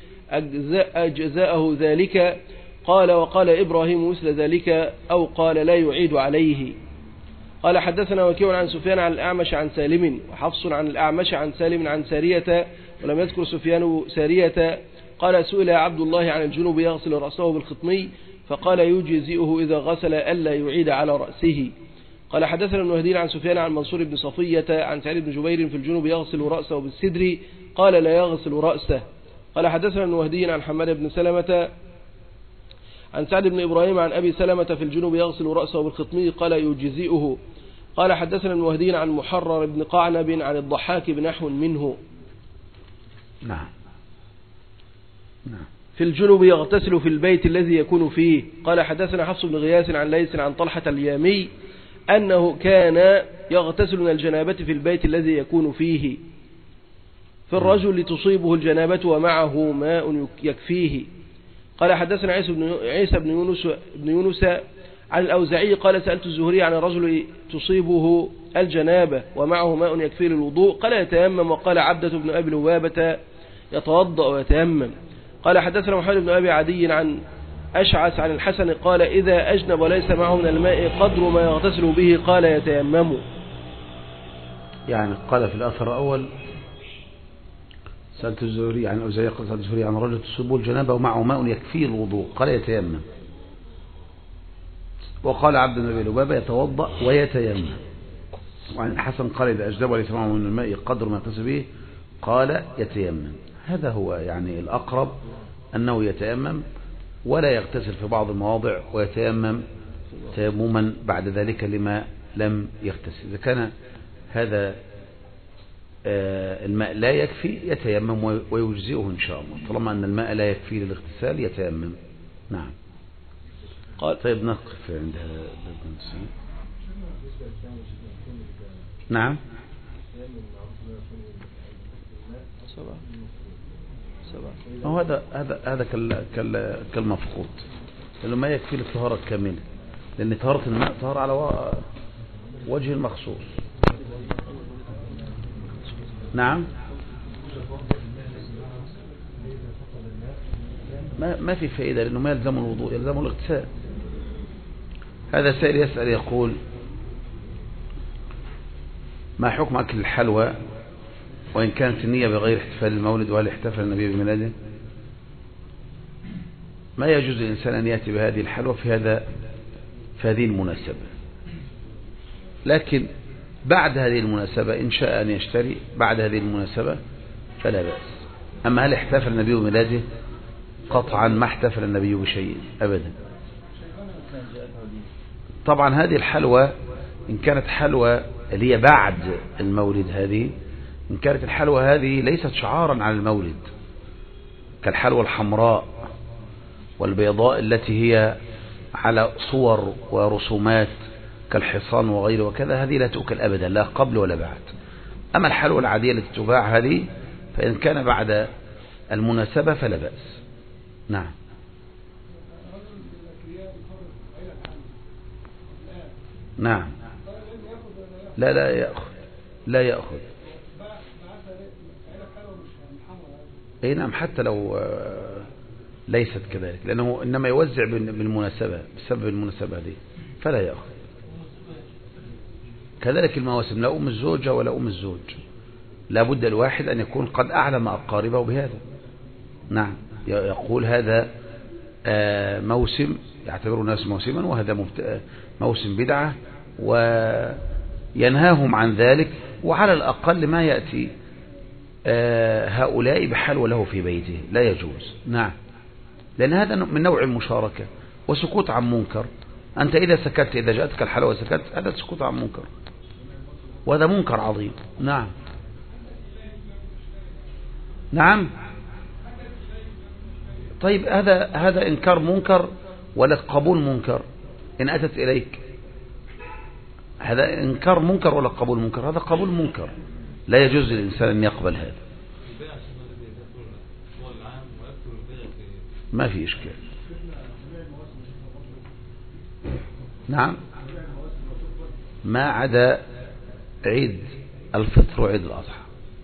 أجزاءه ذلك. قال وقال إبراهيم مثل ذلك أو قال لا يعيد عليه. قال حدثنا وكيع عن سفيان عن الأعمش عن سالم وحفص عن الأعمش عن سالم عن سارية ولم يذكر سفيان سارية. قال سئل عبد الله عن الجنوب يغسل رأسه بالخطمي فقال يجزئه إذا غسل ألا يعيد على رأسه. قال حدثنا المهدين عن سفيان عن منصور بن صفية عن سعيد بن جبير في الجنوب يغسل رأسه بالسدر قال لا يغسل رأسه. قال حدثنا المهدين عن حماد بن سلمة عن سعد بن إبراهيم عن أبي سلمة في الجنوب يغسل رأسه بالخطمي قال يجزئه. قال حدثنا المهدين عن محرر بن قعنب عن الضحاك بنحو منه. نعم نعم. في الجنوب يغتسل في البيت الذي يكون فيه. قال حدثنا حفص بن غياث عن ليث عن طلحة اليامي أنه كان يغتسل من الجنابة في البيت الذي يكون فيه في الرجل تصيبه الجنابة ومعه ماء يكفيه. قال حدثنا عيسى بن عيسى بن يونس بن يونس عن الأوزاعي قال سألت الزهري عن الرجل تصيبه الجنابة ومعه ماء يكفيه للوضوء قال يتيمم. وقال عبدة بن أبي لبابة يتوضأ ويتيمم. قال حدثنا محمد بن أبي عدي عن أشعث عن الحسن قال إذا أجنب وليس معه من الماء قدر ما يغتسل به قال يتيمم. يعني قال في الأثر الأول سألت الزهري عن الأوزاعي قال سألت الزهري عن رجل تصيبه الجنابة ومعه ماء يكفيه الوضوء قال يتيمم. وقال عبد بن أبي لبابة يتوضأ ويتيمم. وعن الحسن قال إذا أجنب وليس معه من الماء قدر ما يغتسل به قال يتيمم. هذا هو يعني الأقرب أنه يتيمم ولا يغتسل في بعض المواضع ويتيمم تيمما بعد ذلك لما لم يغتسل. إذا كان هذا الماء لا يكفي يتيمم ويجزئه إن شاء الله، طالما أن الماء لا يكفي للاغتسال يتيمم. نعم. قال طيب نقف عند هذا. نعم. أو هذا هذا هذا كال كال كالمفقود، لأنه ما يكفي للطهارة الكاملة، لأن طهارة الماء طهارة على وجه المخصوص. نعم. ما ما في فائدة، لأنه ما يلزم الوضوء، يلزم الاغتسال. هذا سائل يسأل يقول: ما حكم أكل الحلوى وإن كانت النية بغير احتفال المولد، وهل احتفل النبي بميلاده؟ ما يجوز للإنسان أن يأتي بهذه الحلوى في هذا في هذه المناسبة، لكن بعد هذه المناسبة إن شاء أن يشتري بعد هذه المناسبة فلا بأس. أما هل احتفل النبي بميلاده؟ قطعا ما احتفل النبي بشيء أبدا. طبعا هذه الحلوى إن كانت حلوى اللي هي بعد المولد، هذه إن كانت الحلوى هذه ليست شعارا على المولد كالحلوى الحمراء والبيضاء التي هي على صور ورسومات كالحصان وغيره وكذا، هذه لا تؤكل أبدا لا قبل ولا بعد. أما الحلوى العادية التي تباع هذه فإن كان بعد المناسبة فلا بأس. نعم. نعم. لا لا يأخذ لا يأخذ اي نعم، حتى لو ليست كذلك، لأنه إنما يوزع بالمناسبة بسبب المناسبة دي فلا يأخذ. كذلك المواسم، لا أم الزوجة ولا أم الزوج، لا بد الواحد أن يكون قد أعلم أقاربه بهذا. نعم. يقول هذا موسم يعتبر الناس موسما، وهذا موسم بدعة، وينهاهم عن ذلك، وعلى الأقل ما يأتي هؤلاء بحلوى له في بيته لا يجوز. نعم. لأن هذا من نوع المشاركة وسكوت عن منكر. أنت إذا سكت، إذا جاءتك الحلوى سكت، هذا سكوت عن منكر، وهذا منكر عظيم. نعم. نعم. طيب هذا هذا إنكار منكر ولا قبول منكر؟ إن أتت إليك هذا إنكار منكر ولا قبول منكر؟ هذا قبول منكر، لا يجوز للإنسان أن يقبل هذا. ما في إشكال. نعم. ما عدا عيد الفطر وعيد الأضحى.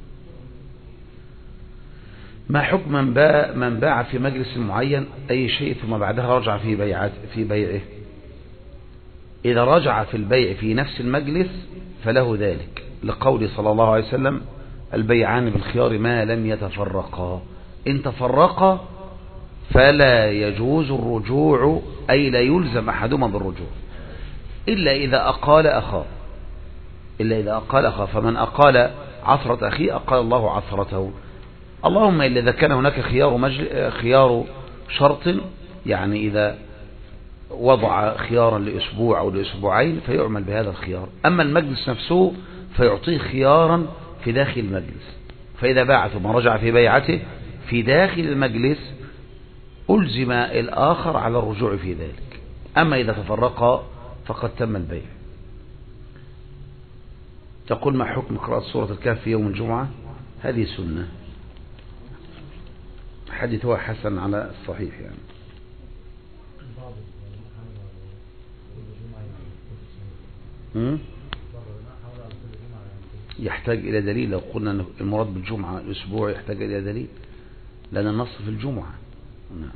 ما حكم من باع من باع في مجلس معين أي شيء ثم بعدها رجع في بيعات في بيعه؟ إذا رجع في البيع في نفس المجلس فله ذلك، لقول صلى الله عليه وسلم: البيعان بالخيار ما لم يتفرقا. إن تفرقا فلا يجوز الرجوع، أي لا يلزم أحدهما بالرجوع إلا إذا أقال أخاه إلا إذا أقال أخاه فمن أقال عثرة أخيه أقال الله عثرته. اللهم إلا إذا كان هناك خيار مجل... خيار شرط، يعني إذا وضع خيارا لأسبوع أو لأسبوعين فيعمل بهذا الخيار. أما المجلس نفسه فيعطيه خيارا في داخل المجلس، فإذا باع ثم رجع في بيعته في داخل المجلس ألزم الآخر على الرجوع في ذلك. أما إذا تفرقا فقد تم البيع. تقول: ما حكم قراءة سورة الكهف في يوم الجمعة؟ هذه سنة، حديث هو حسن على الصحيح يعني. يحتاج إلى دليل. لو قلنا أن المراد بالجمعة الأسبوع يحتاج إلى دليل، لأن النص في الجمعة. نعم.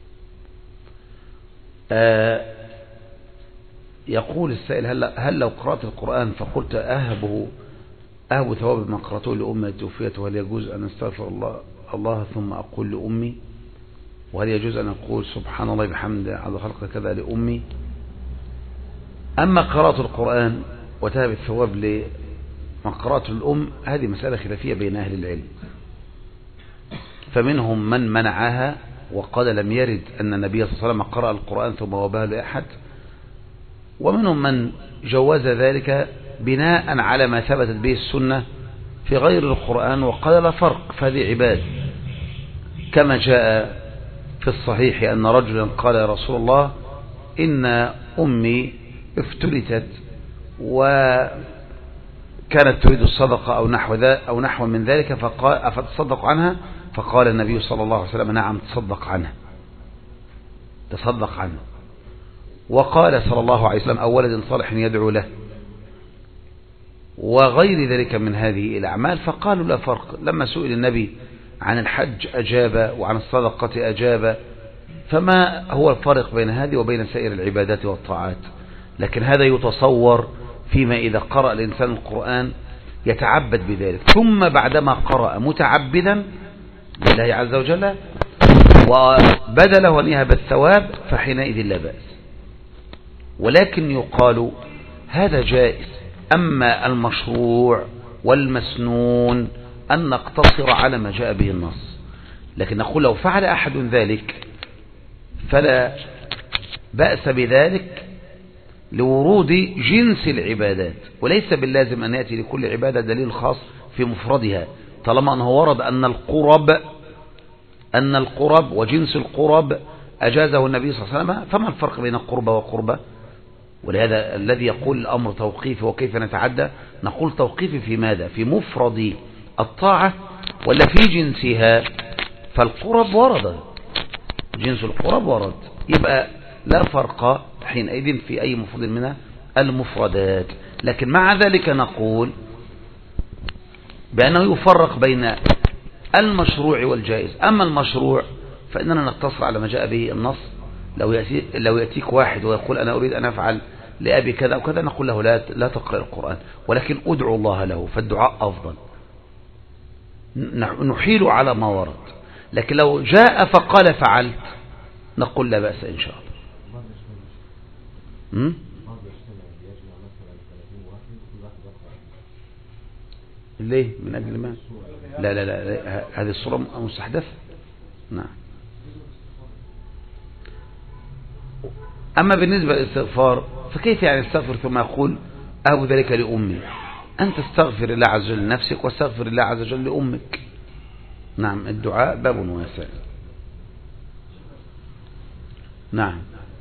آه يقول السائل: هل, هل لو قرأت القرآن فقلت أهبه أهب ثواب ما قرأته لأمي توفيت، وهل يجوز أن استغفر الله الله ثم أقول لأمي؟ وهل يجوز أن أقول سبحان الله بحمده على خلق كذا لأمي؟ أما قراءة القرآن وتهب الثواب لمن قراءته الأم، هذه مسألة خلافية بين أهل العلم، فمنهم من منعها وقال لم يرد أن النبي صلى الله عليه وسلم قرأ القرآن ثم وباه لأحد، ومنهم من جوز ذلك بناء على ما ثبتت به السنة في غير القرآن وقال لا فرق فهذه عبادة، كما جاء في الصحيح أن رجلا قال يا رسول الله إن أمي افتلتت وكانت تريد الصدقة أو نحو, أو نحو من ذلك، فقال أفتصدق عنها؟ فقال النبي صلى الله عليه وسلم نعم تصدق عنها، تصدق عنها. وقال صلى الله عليه وسلم أو ولد صالح يدعو له وغير ذلك من هذه الأعمال، فقالوا لا فرق. لما سئل النبي عن الحج أجاب وعن الصدقة أجاب، فما هو الفرق بين هذه وبين سائر العبادات والطاعات؟ لكن هذا يتصور فيما إذا قرأ الإنسان القرآن يتعبد بذلك، ثم بعدما قرأ متعبدا لله عز وجل وبدله أن يهب الثواب فحينئذ لا بأس. ولكن يقال هذا جائز. أما المشروع والمسنون أن نقتصر على ما جاء به النص، لكن نقول لو فعل أحد ذلك فلا بأس بذلك لورود جنس العبادات، وليس باللازم أن يأتي لكل عبادة دليل خاص في مفردها، طالما أنه ورد أن القرب أن القرب وجنس القرب أجازه النبي صلى الله عليه وسلم، فما الفرق بين القربة وقربة؟ ولهذا الذي يقول الأمر توقيفي وكيف نتعدى، نقول توقيفي في ماذا؟ في مفرد الطاعة ولا في جنسها؟ فالقرب ورد، جنس القرب ورد، يبقى لا فرق حينئذ في أي مفرد من المفردات. لكن مع ذلك نقول بأنه يفرق بين المشروع والجائز. أما المشروع فإننا نقتصر على ما جاء به النص. لو يأتي لو يأتيك واحد ويقول أنا أريد أن أفعل لأبي كذا وكذا، نقول له لا لا تقرأ القرآن، ولكن أدعو الله له، فالدعاء أفضل، نحيل على ما ورد. لكن لو جاء فقال فعلت نقول لا بأس إن شاء الله. م? ليه؟ من أجل ما؟ لا لا لا هذه الصورة مستحدثة. نعم. أما بالنسبة للاستغفار فكيف يعني استغفر ثم يقول أهب ذلك لأمي؟ أنت استغفر الله عز وجل لنفسك واستغفر الله عز وجل لأمك. نعم، الدعاء باب واسع. نعم.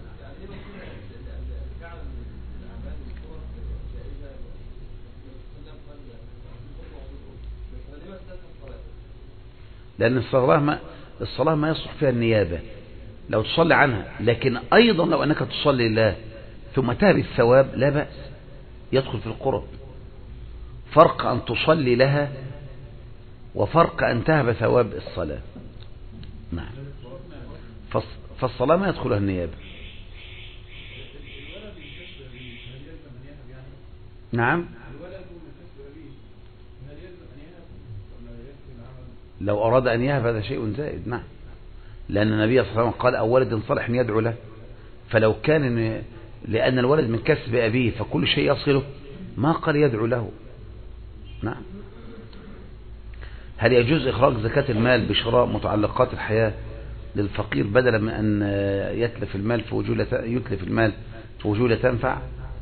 لأن الصلاة ما, الصلاة ما يصح فيها النيابة لو تصلي عنها، لكن أيضا لو أنك تصلي الله ثم تهب الثواب لا بأس، يدخل في القرب. فرق أن تصلي لها وفرق أن تهب ثواب الصلاة. نعم. فالصلاة ما يدخلها النيابة. نعم. لو أراد أن يهب هذا شيء زائد. نعم، لأن النبي صلى الله عليه وسلم قال أو ولد صالح يدعو له، فلو كان لأن الولد من كسب أبيه فكل شيء يصله ما قال يدعو له. نعم. هل يجوز إخراج زكاة المال بشراء متعلقات الحياة للفقير بدلا من أن يتلف المال في وجوه يتلف المال في وجوه لا تنفع؟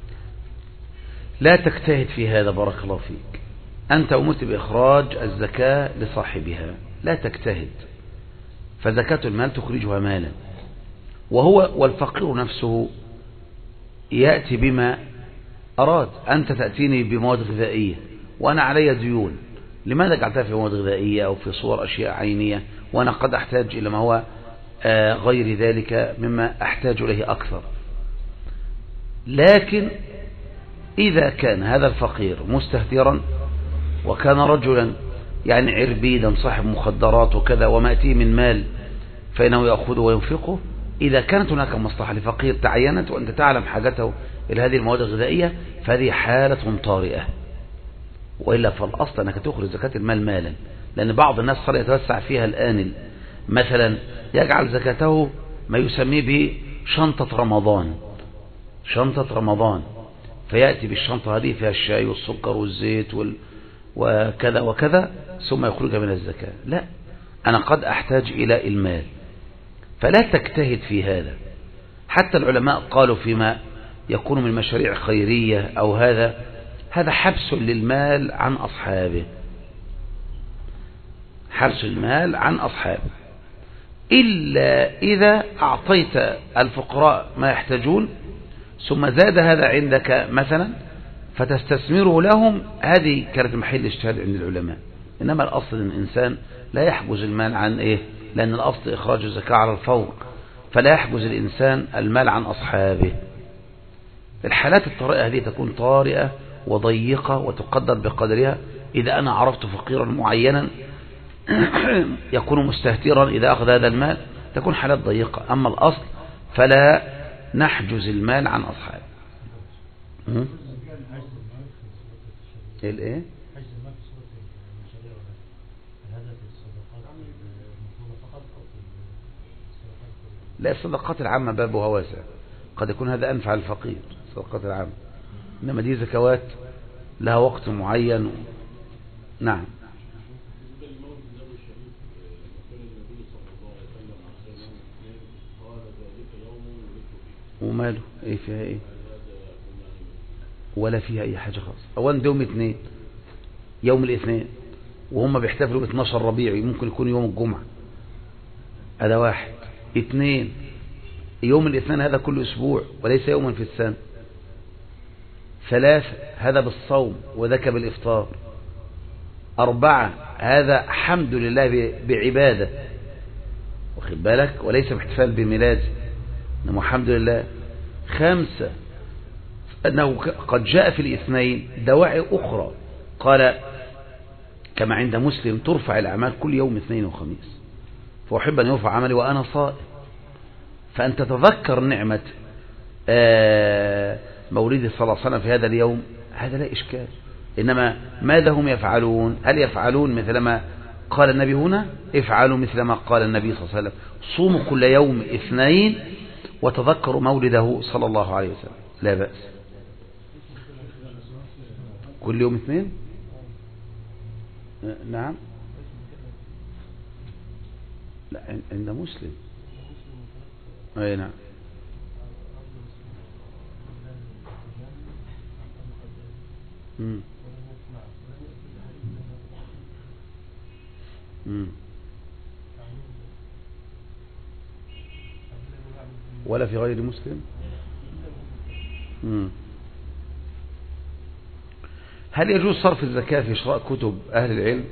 لا تجتهد في هذا بارك الله فيك. أنت أمرت بإخراج الزكاة لصاحبها، لا تجتهد، فزكاة المال تخرجها مالا، وهو والفقير نفسه يأتي بما أراد. أنت تأتيني بمواد غذائية وأنا علي ديون، لماذا جعلتها في مواد غذائية أو في صور أشياء عينية وأنا قد أحتاج إلى ما هو غير ذلك مما أحتاج إليه أكثر؟ لكن إذا كان هذا الفقير مستهترا وكان رجلا يعني عربيدا صاحب مخدرات وكذا وما يأتيه من مال فإنه يأخذه وينفقه، إذا كانت هناك مصلحة لفقير تعينت وأنت تعلم حاجته إلى هذه المواد الغذائية فهذه حالة طارئة، وإلا فالأصل أنك تخرج زكاة المال مالا. لأن بعض الناس صار يتوسع فيها الآن، مثلا يجعل زكاته ما يسميه بشنطة رمضان، شنطة رمضان، فيأتي بالشنطة هذه فيها الشاي والسكر والزيت وال... وكذا وكذا ثم يخرج من الزكاة. لا، أنا قد أحتاج إلى المال فلا تجتهد في هذا. حتى العلماء قالوا فيما يكون من مشاريع خيرية أو هذا هذا حبس للمال عن أصحابه، حبس المال عن أصحابه، إلا إذا أعطيت الفقراء ما يحتاجون ثم زاد هذا عندك مثلا فتستثمره لهم، هذه كانت محل اجتهاد عند العلماء. إنما الأصل أن الإنسان لا يحجز المال عن إيه؟ لأن الأصل إخراج الزكاة على الفور، فلا يحجز الإنسان المال عن أصحابه. الحالات الطارئة هذه تكون طارئة وضيقة وتقدر بقدرها. إذا أنا عرفت فقيرا معينا يكون مستهترا إذا أخذ هذا المال، تكون حالات ضيقة. أما الأصل فلا نحجز المال عن أصحابه. الايه؟ لا، الصدقات العامة بابها واسع، قد يكون هذا أنفع الفقير الصدقات العامة، إنما دي زكوات لها وقت معين. نعم. وماله ايه فيها ايه؟ ولا فيها اي حاجة خالص. اولا ده يوم اثنين، يوم الاثنين وهم بيحتفلوا ب اثناشر ربيعي، ممكن يكون يوم الجمعة. هذا واحد. اثنين، يوم الاثنين هذا كل اسبوع وليس يوما في السنة. ثلاثة، هذا بالصوم وذاك بالافطار. اربعة، هذا حمد لله بعبادة، واخد بالك، وليس باحتفال بميلاده، انما الحمد لله. خمسة، أنه قد جاء في الاثنين دواعي أخرى، قال كما عند مسلم ترفع الأعمال كل يوم اثنين وخميس، فأحب أن يرفع عملي وأنا صائم. فأن تتذكر نعمة مولد صلى الله عليه وسلم في هذا اليوم، هذا لا إشكال. إنما ماذا هم يفعلون؟ هل يفعلون مثل ما قال النبي هنا؟ افعلوا مثل ما قال النبي صلى الله عليه وسلم، صوموا كل يوم اثنين وتذكروا مولده صلى الله عليه وسلم، لا بأس. كل يوم اثنين. نعم. لا، عند مسلم. اي نعم. مم. مم. ولا في غير مسلم. مم. هل يجوز صرف الزكاة في شراء كتب أهل العلم؟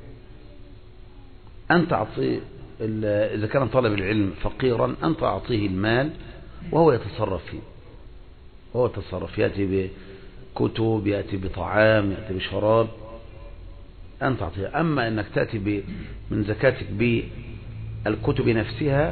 أنت أعطيه، إذا كان طالب العلم فقيرا أنت أعطيه المال وهو يتصرف فيه، وهو يتصرف، يأتي بكتب، يأتي بطعام، يأتي بشراب، أنت أعطيه. أما أنك تأتي من زكاتك بالكتب نفسها،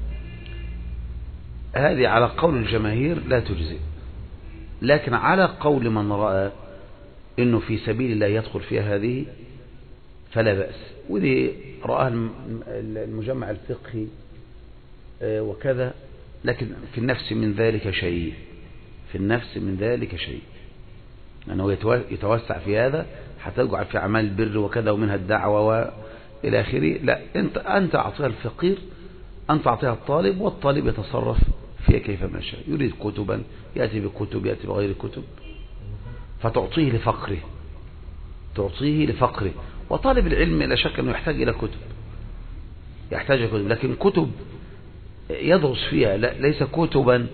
هذه على قول الجماهير لا تجزئ، لكن على قول من رأى إنه في سبيل الله يدخل فيها هذه فلا بأس. ودي رآها المجمع الفقهي وكذا، لكن في النفس من ذلك شيء، في النفس من ذلك شيء، أنه يتوسع في هذا حتى يجعل في أعمال البر وكذا ومنها الدعوة وإلى آخره. لا، أنت أنت أعطيها الفقير، أنت أعطيها الطالب، والطالب يتصرف فيها كيفما شاء. يريد كتبا يأتي بكتب، يأتي بغير كتب، فتعطيه لفقره، تعطيه لفقره. وطالب العلم لا شك أنه يحتاج إلى كتب، يحتاج إلى كتب، لكن كتب يدرس فيها، ليس كتبا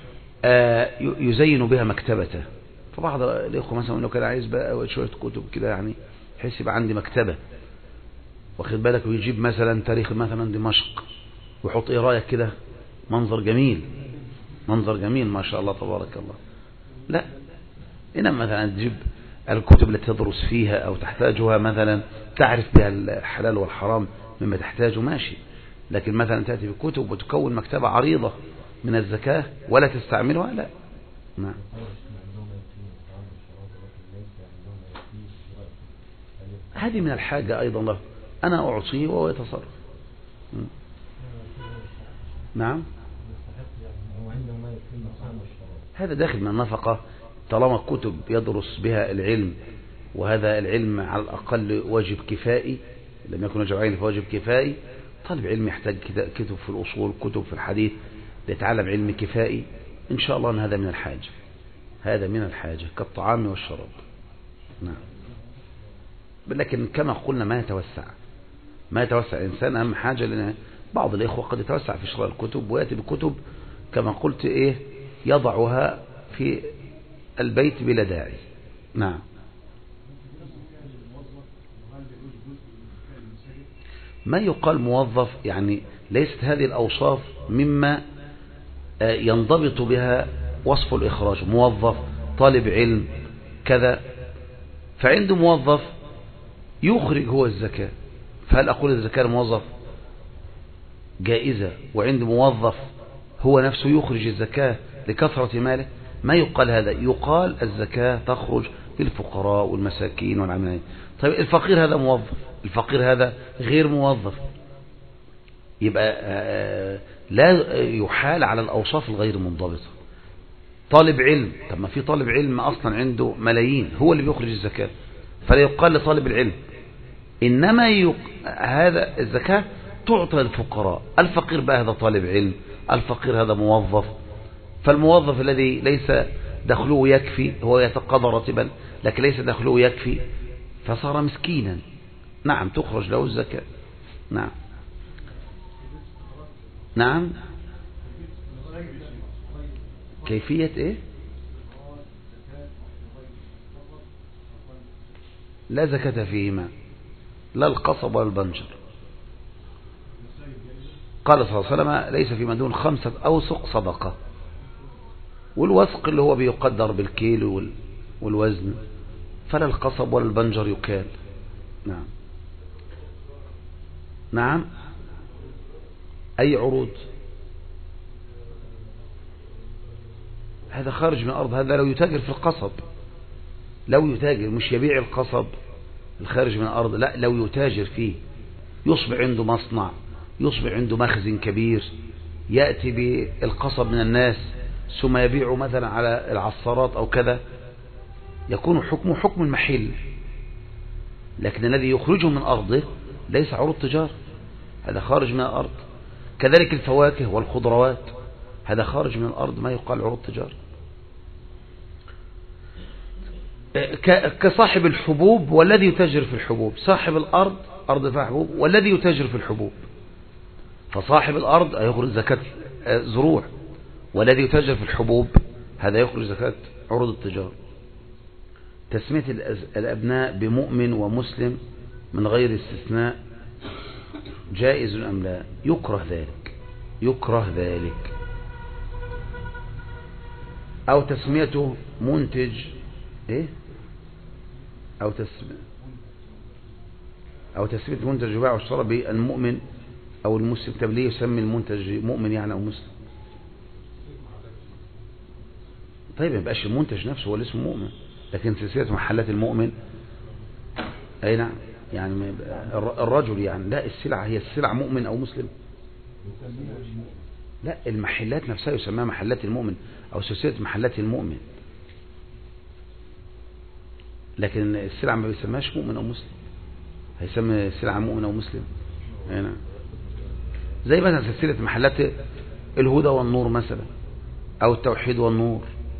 يزين بها مكتبته. فبعض الإخوة مثلا لو كان عايز بقى شوية كتب كده، يعني حيث يبقى عندي مكتبة، واخد بالك، ويجيب مثلا تاريخ مثلا دمشق ويحط ايه رأيك كده، منظر جميل، منظر جميل ما شاء الله تبارك الله. لا، إنما مثلا تجيب الكتب التي تدرس فيها أو تحتاجها، مثلا تعرف بها الحلال والحرام مما تحتاجه، ماشي. لكن مثلا تأتي بكتب وتكون مكتبة عريضة من الزكاة ولا تستعملها، لا. نعم. هذه من الحاجة أيضا له، أنا أعطيه وهو يتصرف. نعم. هذا داخل من النفقة، طالما كتب يدرس بها العلم، وهذا العلم على الأقل واجب كفائي، لم يكن واجب عيني فواجب كفائي، طالب علم يحتاج كتب في الأصول، كتب في الحديث، ليتعلم علم كفائي، إن شاء الله أن هذا من الحاجة، هذا من الحاجة كالطعام والشراب. نعم. لكن كما قلنا ما يتوسع ما يتوسع الإنسان. أهم حاجة لنا بعض الإخوة قد يتوسع في شراء الكتب ويأتي بكتب كما قلت إيه يضعها في البيت بلا داعي. نعم. ما يقال موظف يعني ليست هذه الأوصاف مما ينضبط بها وصف الإخراج. موظف، طالب علم، كذا، فعنده موظف يخرج هو الزكاة، فهل أقول الزكاة الموظف جائزة وعنده موظف هو نفسه يخرج الزكاة لكثرة ماله؟ ما يقال هذا. يقال الزكاة تخرج للفقراء والمساكين والعاملين. طيب الفقير هذا موظف، الفقير هذا غير موظف، يبقى لا يحال على الأوصاف الغير منضبطة. طالب علم، طب ما في طالب علم أصلا عنده ملايين هو اللي بيخرج الزكاة، فلا يقال لطالب العلم. إنما يق... هذا الزكاة تعطى للفقراء. الفقير بقى هذا طالب علم، الفقير هذا موظف، فالموظف الذي ليس دخله يكفي هو يتقاضى راتبا لكن ليس دخله يكفي فصار مسكينا، نعم تخرج له الزكاة. نعم. نعم. كيفية ايه؟ لا زكاة فيهما، لا القصب ولا البنجر. قال صلى الله عليه وسلم ليس فيما دون خمسة أوسق صدقة، والوسق اللي هو بيقدر بالكيلو والوزن، فلا القصب ولا البنجر يكال. نعم. نعم. أي عروض؟ هذا خارج من الأرض، هذا لو يتاجر في القصب، لو يتاجر مش يبيع القصب الخارج من الأرض، لا لو يتاجر فيه، يصبح عنده مصنع، يصبح عنده مخزن كبير، يأتي بالقصب من الناس ثم يبيعه مثلا على العصارات أو كذا، يكون حكمه حكم المحل. لكن الذي يخرجه من أرضه ليس عروض تجارة، هذا خارج من الأرض. كذلك الفواكه والخضروات هذا خارج من الأرض، ما يقال عروض تجارة. كصاحب الحبوب والذي يتاجر في الحبوب، صاحب الأرض أرض فيها حبوب والذي يتاجر في الحبوب، فصاحب الأرض يخرج زكاة زروع، والذي يتاجر في الحبوب هذا يخرج زكاة عروض التجارة. تسمية الأبناء بمؤمن ومسلم من غير استثناء جائز أم لا؟ يكره ذلك، يكره ذلك. أو تسميته منتج إيه؟ أو تسمية أو تسمية منتج يباع والشراء بالمؤمن أو المسلم. طب ليه يسمي المنتج مؤمن يعني أو مسلم؟ طيب ما يبقاش المنتج نفسه هو اللي اسمه مؤمن، لكن سلسلة محلات المؤمن أي نعم، يعني الرجل يعني لا، السلعة هي السلعة مؤمن أو مسلم، لا المحلات نفسها يسمى محلات المؤمن أو سلسلة محلات المؤمن، لكن السلعة ما بيسماش مؤمن أو مسلم، هيسمى السلعة مؤمن أو مسلم. أي نعم. زي مثلا سلسلة محلات الهدى والنور مثلا، أو التوحيد والنور.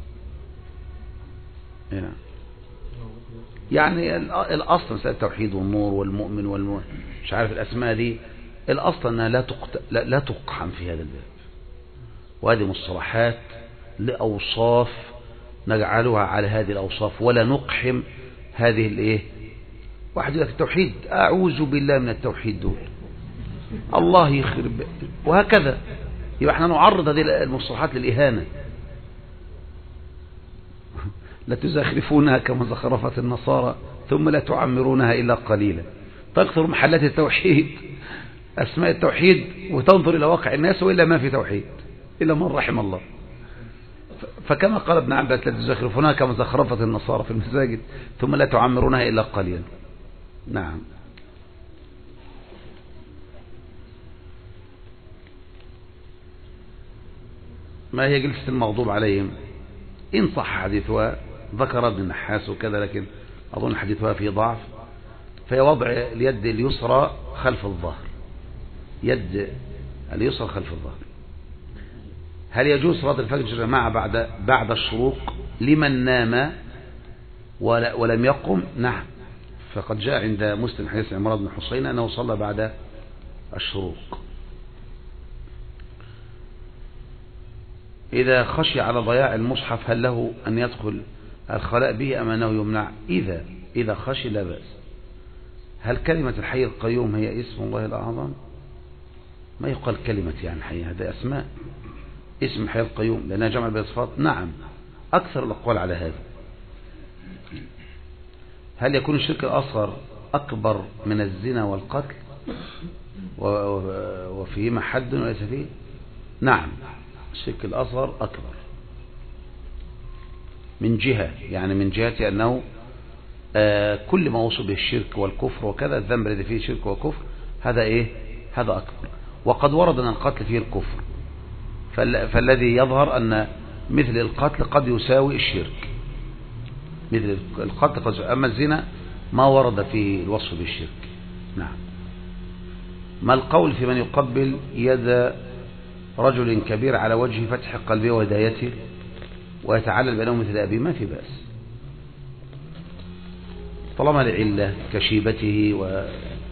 أي نعم. يعني الأصل مسألة التوحيد والنور والمؤمن والمؤمن مش عارف الأسماء دي، الأصل أنها لا تقت... لا... لا تقحم في هذا الباب، وهذه مصطلحات لأوصاف نجعلها على هذه الأوصاف ولا نقحم هذه الإيه. واحد يقول لك التوحيد، أعوذ بالله من التوحيد دول، الله يخرب، وهكذا. يبقى احنا نعرض هذه المصطلحات للإهانة. لا تزخرفونها كما زخرفت النصارى ثم لا تعمرونها إلا قليلا. تكثر محلات التوحيد، أسماء التوحيد، وتنظر إلى واقع الناس وإلا ما في توحيد إلا من رحم الله. فكما قال ابن عباس لا تزخرفونها كما زخرفت النصارى في المساجد ثم لا تعمرونها إلا قليلا. نعم. ما هي جلسة المغضوب عليهم؟ إن صح حديثها ذكر ابن النحاس وكذا، لكن أظن حديثها فيه ضعف. فهي وضع اليد اليسرى خلف الظهر، يد اليسرى خلف الظهر. هل يجوز صلاة الفجر جماعة بعد بعد الشروق لمن نام ولم يقم؟ نعم، فقد جاء عند مسلم حديث عمران بن حسين أنه صلى بعد الشروق. إذا خشي على ضياع المصحف هل له أن يدخل الخلاء به أم أنه يمنع؟ إذا إذا خشي لا بأس. هل كلمة الحي القيوم هي اسم الله الأعظم؟ ما يقال كلمة يعني حي، هذا أسماء. اسم الحي القيوم لأنها جمع بالصفات. نعم، أكثر الأقوال على هذا. هل يكون الشرك الأصغر أكبر من الزنا والقتل وفيهما حد وليس فيه؟ نعم، الشرك الأصغر أكبر من جهة، يعني من جهة أنه آه كل ما وصل به الشرك والكفر وكذا، الذنب الذي فيه شرك وكفر هذا إيه؟ هذا أكبر. وقد ورد أن القتل فيه الكفر، فالذي يظهر أن مثل القتل قد يساوي الشرك، مثل القتل قد يساوي. أما الزنا ما ورد فيه الوصف بالشرك. نعم. ما القول في من يقبل يد رجل كبير على وجه فتح قلبه وهدايته ويتعلل بينهم مثل أبيه؟ ما في بأس طالما لعلة كشيبته. و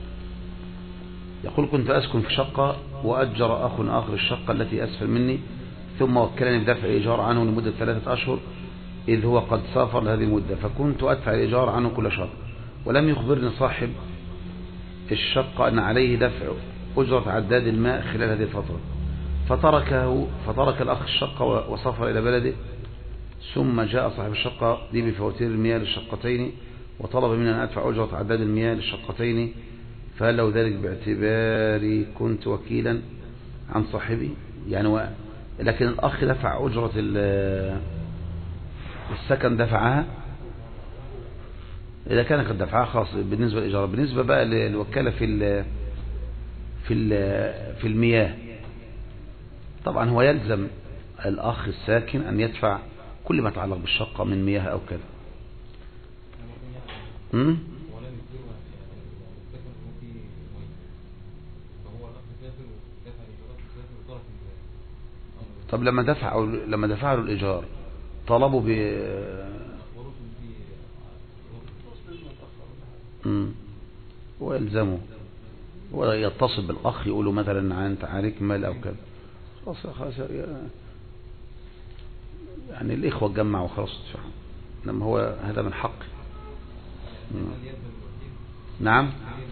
يقول كنت أسكن في شقة وأجر أخ آخر الشقة التي أسفل مني ثم وكلني بدفع الإيجار عنه لمدة ثلاثة أشهر إذ هو قد سافر لهذه المدة، فكنت أدفع الإيجار عنه كل شهر، ولم يخبرني صاحب الشقة أن عليه دفع أجرة عداد الماء خلال هذه الفترة، فتركه فترك الأخ الشقة وسافر إلى بلده. ثم جاء صاحب الشقة لي بفواتير المياه للشقتين وطلب مني أن أدفع أجرة عداد المياه للشقتين، فهل له ذلك باعتباري كنت وكيلا عن صاحبي؟ يعني و... لكن الأخ دفع أجرة السكن دفعها إذا كان قد دفعها خاص بالنسبة للإجارة. بالنسبة بقى للوكالة في ال... في ال... في المياه، طبعا هو يلزم الأخ الساكن أن يدفع كل ما يتعلق بالشقة من مياه أو كذا. م? طب لما دفع لما دفع له الإيجار طلبوا ب ويلزمه ويتصل بالأخ يقول له مثلا أنت عليك مال أو كذا، خلاص خلاص يعني الإخوة تجمعوا وخلاص تدفع، لما هو هذا من حق. نعم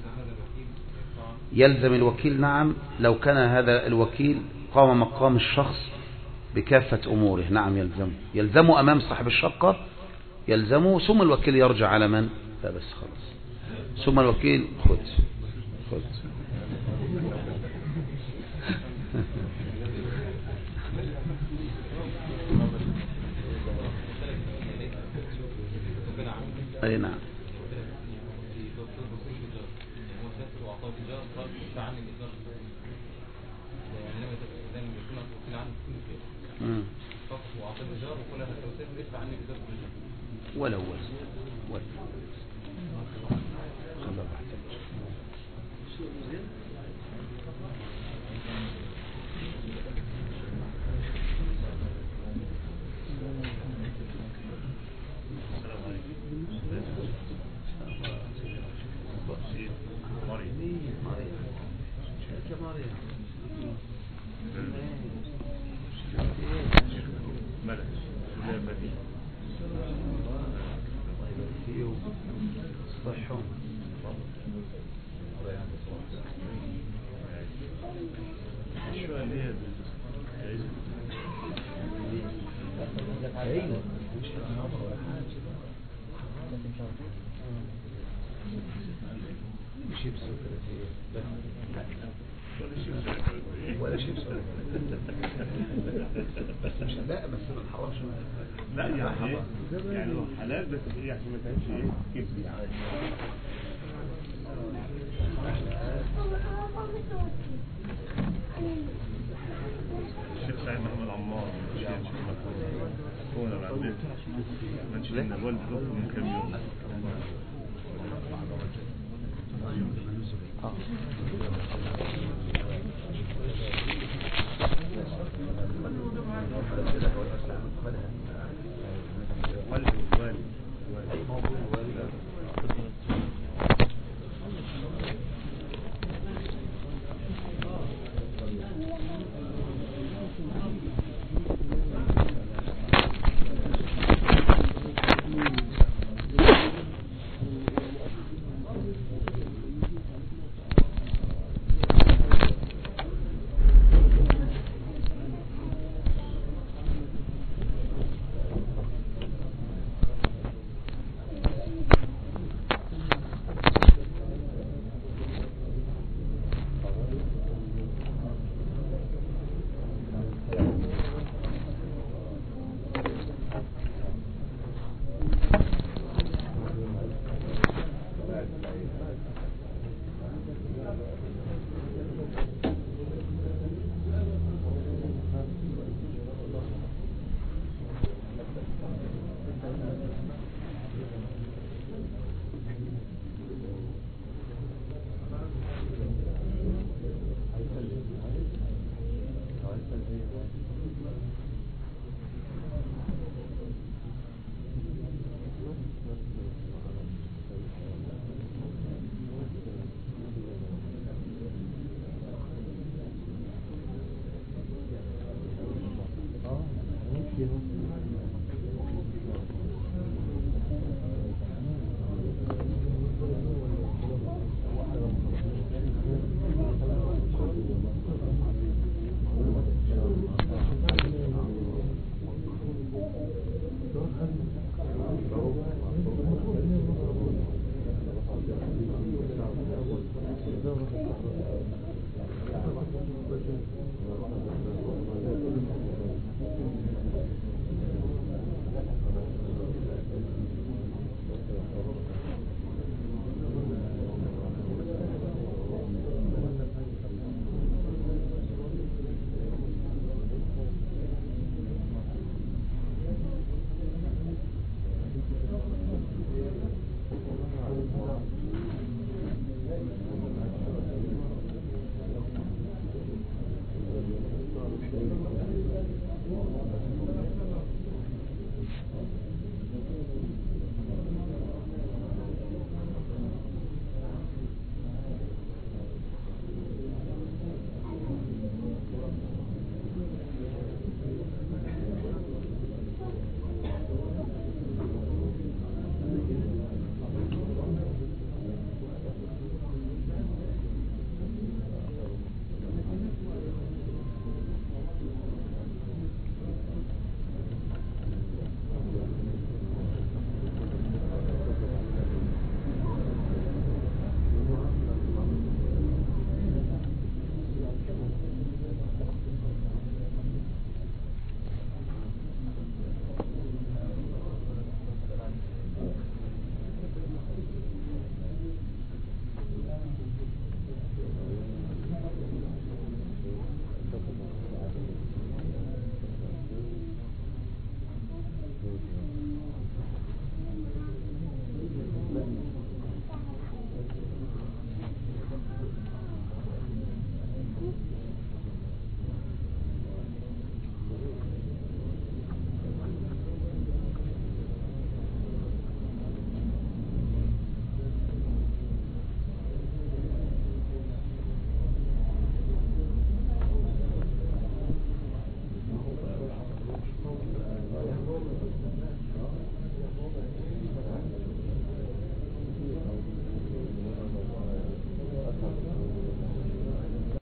يلزم الوكيل. نعم لو كان هذا الوكيل قام مقام الشخص بكافة أموره، نعم يلزم يلزمه أمام صاحب الشقة، يلزمه ثم الوكيل يرجع على من؟ لا بس خلاص ثم الوكيل خد خد أي نعم. ولو ولو ولا شيء بس مش لا بس ما نحرمش. لا يعني يعني حلال بس ايه عشان ما تعملش ايه كذب يعني. الشيخ سعيد محمد عمار الشيخ محمد هو انا بعدين منشي ان الوالد توفى من كام يوم. اه